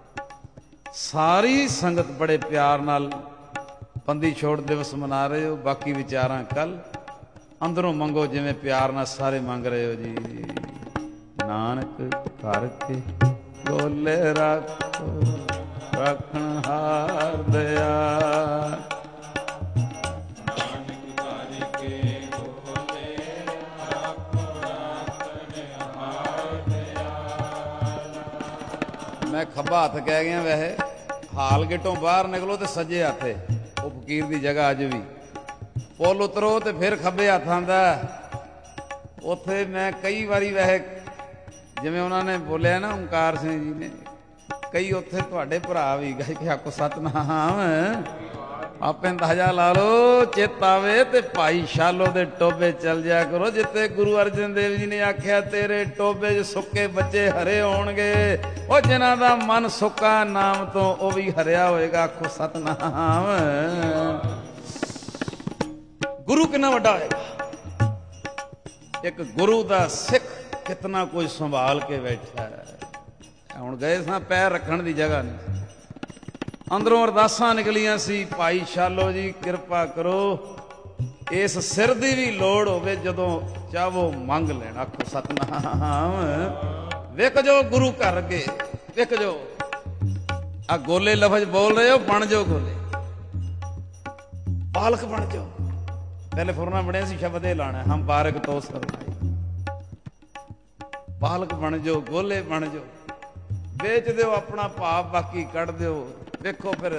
ਸਾਰੀ ਸੰਗਤ ਬੜੇ ਪਿਆਰ ਨਾਲ ਬੰਦੀ ਛੋੜ ਦਿਵਸ ਮਨਾ ਰਹੇ ਹੋ। ਬਾਕੀ ਵਿਚਾਰਾਂ ਕੱਲ ਅੰਦਰੋਂ ਮੰਗੋ, ਜਿਵੇਂ ਪਿਆਰ ਨਾਲ ਸਾਰੇ ਮੰਗ ਰਹੇ ਹੋ ਜੀ। ਨਾਨਕ ਘਰ ਕੇ ਗੋਲੇ ਰੱਖੋ, ਰੱਖਣ ਹਾਰ ਦਿਆ। ਮੈਂ ਖੱਬਾ ਹੱਥ ਕਹਿ ਗਿਆ, ਵੈਸੇ ਹਾਲ ਗੇਟੋਂ ਬਾਹਰ ਨਿਕਲੋ ਤੇ ਸੱਜੇ ਹੱਥੇ ਉਹ ਫਕੀਰ ਦੀ ਜਗ੍ਹਾ ਅੱਜ ਵੀ। ਪੁੱਲ ਉਤਰੋ ਤੇ ਫਿਰ ਖੱਬੇ ਹੱਥ ਆਂਦਾ। ਉੱਥੇ ਮੈਂ ਕਈ ਵਾਰੀ ਵੈਸੇ ਜਿਵੇਂ ਉਹਨਾਂ ਨੇ ਬੋਲਿਆ ਨਾ ਓਂਕਾਰ ਸਿੰਘ ਜੀ ਨੇ, ਕਈ ਉੱਥੇ ਤੁਹਾਡੇ ਭਰਾ ਵੀ ਗਏ ਕਿ ਆਖੋ ਸਤਨਾਮ। ਆਪੇ ਅੰਦਾਜ਼ਾ ਲਾ ਲਓ, ਚਿੱਤ ਆਵੇ ਤੇ ਭਾਈ ਸ਼ਾਲੋ ਦੇ ਟੋਬੇ ਚੱਲ ਜਾਇਆ ਕਰੋ, ਜਿੱਥੇ ਗੁਰੂ ਅਰਜਨ ਦੇਵ ਜੀ ਨੇ ਆਖਿਆ ਤੇਰੇ ਟੋਬੇ 'ਚ ਸੁੱਕੇ ਬੱਚੇ ਹਰੇ ਹੋਣਗੇ। ਉਹ ਜਿਨ੍ਹਾਂ ਦਾ ਮਨ ਸੁੱਕਾ ਨਾਮ ਤੋਂ, ਉਹ ਵੀ ਹਰਿਆ ਹੋਏਗਾ। ਆਖੋ ਸਤਨਾਮ। ਗੁਰੂ ਕਿੰਨਾ ਵੱਡਾ ਹੋਏਗਾ। ਇੱਕ ਗੁਰੂ ਦਾ ਸਿੱਖ ਕਿਤਨਾ ਕੁਝ ਸੰਭਾਲ ਕੇ ਬੈਠਾ ਹੈ। ਹੁਣ ਗਏ ਸਾਂ, ਪੈਰ ਰੱਖਣ ਦੀ ਜਗ੍ਹਾ ਨਹੀਂ। ਅੰਦਰੋਂ ਅਰਦਾਸਾਂ ਨਿਕਲੀਆਂ ਸੀ, ਭਾਈ ਸ਼ਾਲੋ ਜੀ ਕਿਰਪਾ ਕਰੋ, ਇਸ ਸਿਰ ਦੀ ਵੀ ਲੋੜ ਹੋਵੇ, ਜਦੋਂ ਚਾਹੋ ਮੰਗ ਲੈਣਾ। ਆਖੋ ਸਤਨਾਮ। ਵੇਖ ਜੋ ਗੁਰੂ ਘਰ ਅੱਗੇ, ਵੇਖ ਜੋ ਆ ਗੋਲੇ ਲਫ਼ਜ਼ ਬੋਲ ਰਹੇ ਹੋ, ਬਣ ਜਾਓ ਗੋਲੇ, ਬਾਲਕ ਬਣ ਜਾਓ। ਪਹਿਲੇ ਫੁਰਨਾ ਬਣਿਆ ਸੀ ਸ਼ਬਦ ਇਹ ਲਾਣਾ, ਹਮ ਬਾਰਕ ਤੋਂ ਸਰਨਾਈ। ਬਾਲਕ ਬਣ ਜਾਓ, ਗੋਲੇ ਬਣ ਜਾਓ, ਵੇਚ ਦਿਓ ਆਪਣਾ ਭਾਵ, ਬਾਕੀ ਕੱਢ ਦਿਓ। ਵੇਖੋ ਫਿਰ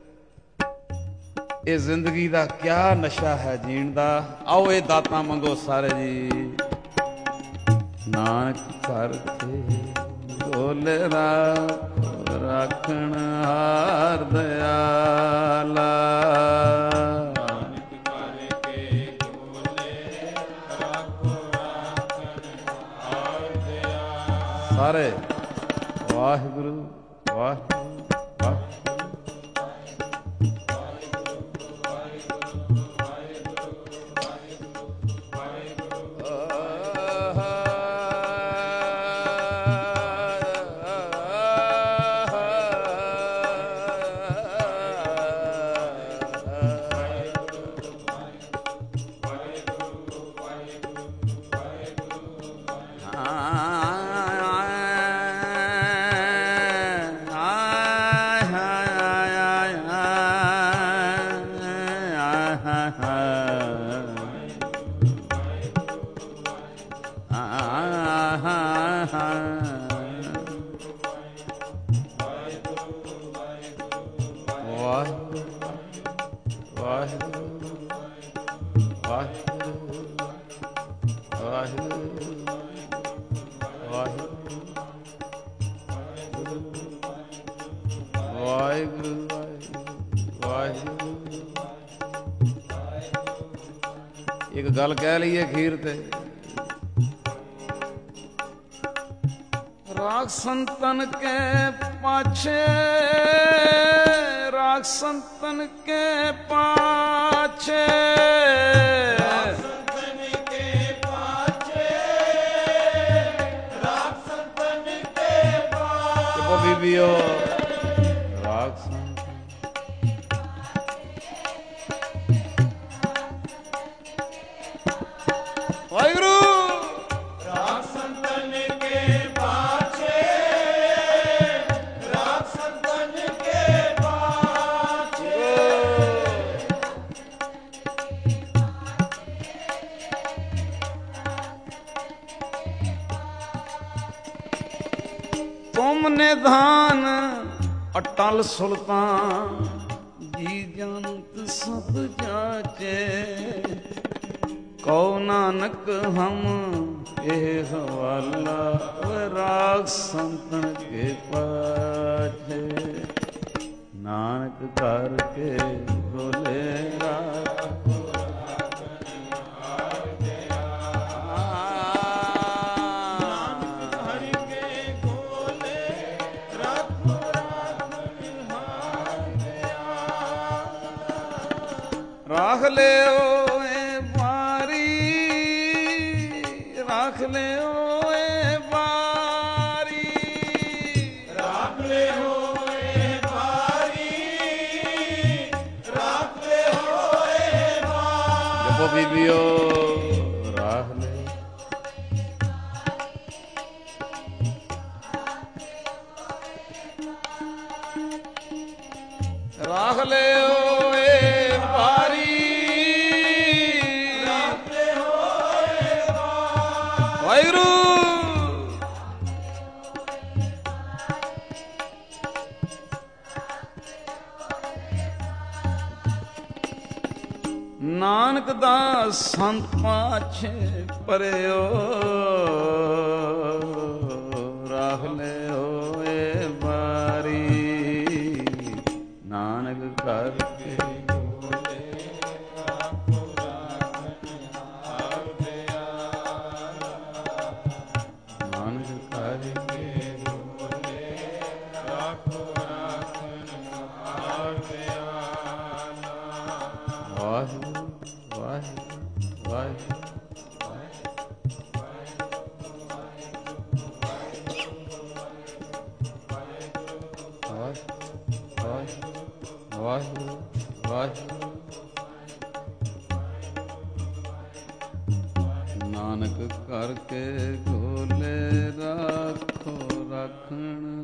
ਇਹ ਜ਼ਿੰਦਗੀ ਦਾ ਕਿਆ ਨਸ਼ਾ ਹੈ ਜੀਣ ਦਾ। ਆਓ ਇਹ ਦਾਤਾਂ ਮੰਗੋ ਸਾਰੇ ਜੀ। ਨਾਨਕ ਘਰ ਕੇ ਗੋਲੇ ਰੱਖਣ ਹਾਰ ਦਿਆਲਾ। ਸਾਰੇ ਵਾਹਿਗੁਰੂ ਵਾਹਿਗੁਰੂ ਇੱਕ ਗੱਲ ਕਹਿ ਲਈਏ ਅਖੀਰ ਤੇ, ਰਾਗ ਸੰਤਨ ਕੇ ਪਾਛੇ, ਰਾਗ ਸੰਤਨ ਕੇ ਪਾਛੇ, ਰਾਗ ਸੰਤਨ ਕੇ ਪਾਛੇ, ਰਾਗ ਸੰਤਨ ਕੇ ਪਾਛੇ। ਚੁੱਪ ਬੀਬੀਓ, ਰਾਗ ਸੰਤਨ ਵਾਹਿਗੁਰੂ। ਰਾਗ ਸੰਤਨ ਕੇ ਪਾਛੇ, ਰਾਗ ਸੰਤਨ ਕੇ ਪਾਛੇ। ਤੁਮ ਨਿਧਾਨ ਅਟਲ ਸੁਲਤਾਨ, ਜੀ ਜੰਤ ਸਭ ਜਾਚੇ। ਕਉ ਨਾਨਕ ਹਮ ਇਹ ਹਵਾਲਾ ਰਾਗ ਸੰਤਨ ਕੇ ਪਾਛੇ ਨਾਨਕ ਕਰਕੇ ਬੋਲੇ ਰਾਗ ਰਾਖ ਲਿਓ ਏ ਬਾਰੀ ਰਾਖ ਲਿਓ ਏ ਬਾਰੀ ਰਾਖ ਲਿਓ ਏ ਬਾਰੀ ਰਾਖ ਲਿਓ ਏ ਬਾਰੀ ਜਪੋ ਬੀਬੀਓ ਰਾਖ ਲਿਓ ਰਾਖ ਲਿਓ ਏ ਬਾਰੀ ਵਾਹਿਗੁਰੂ ਨਾਨਕ ਦਾ ਸੰਤ ਪਾਛੇ ਪਰਿਓ ਰਾਖ ਲਿਓ ਏ ਬਾਰੀ ਨਾਨਕ ਕਰਕੇ ਵਾਹਿਗੁਰੂ ਵਾਹਿਗੁਰੂ ਵਾਹਿਗੁਰੂ ਵਾਹਿਗੁਰੂ ਵਾਹਿਗੁਰੂ ਨਾਨਕ ਕਰਕੇ ਗੋਲੇ ਰੱਖੋ ਰੱਖਣ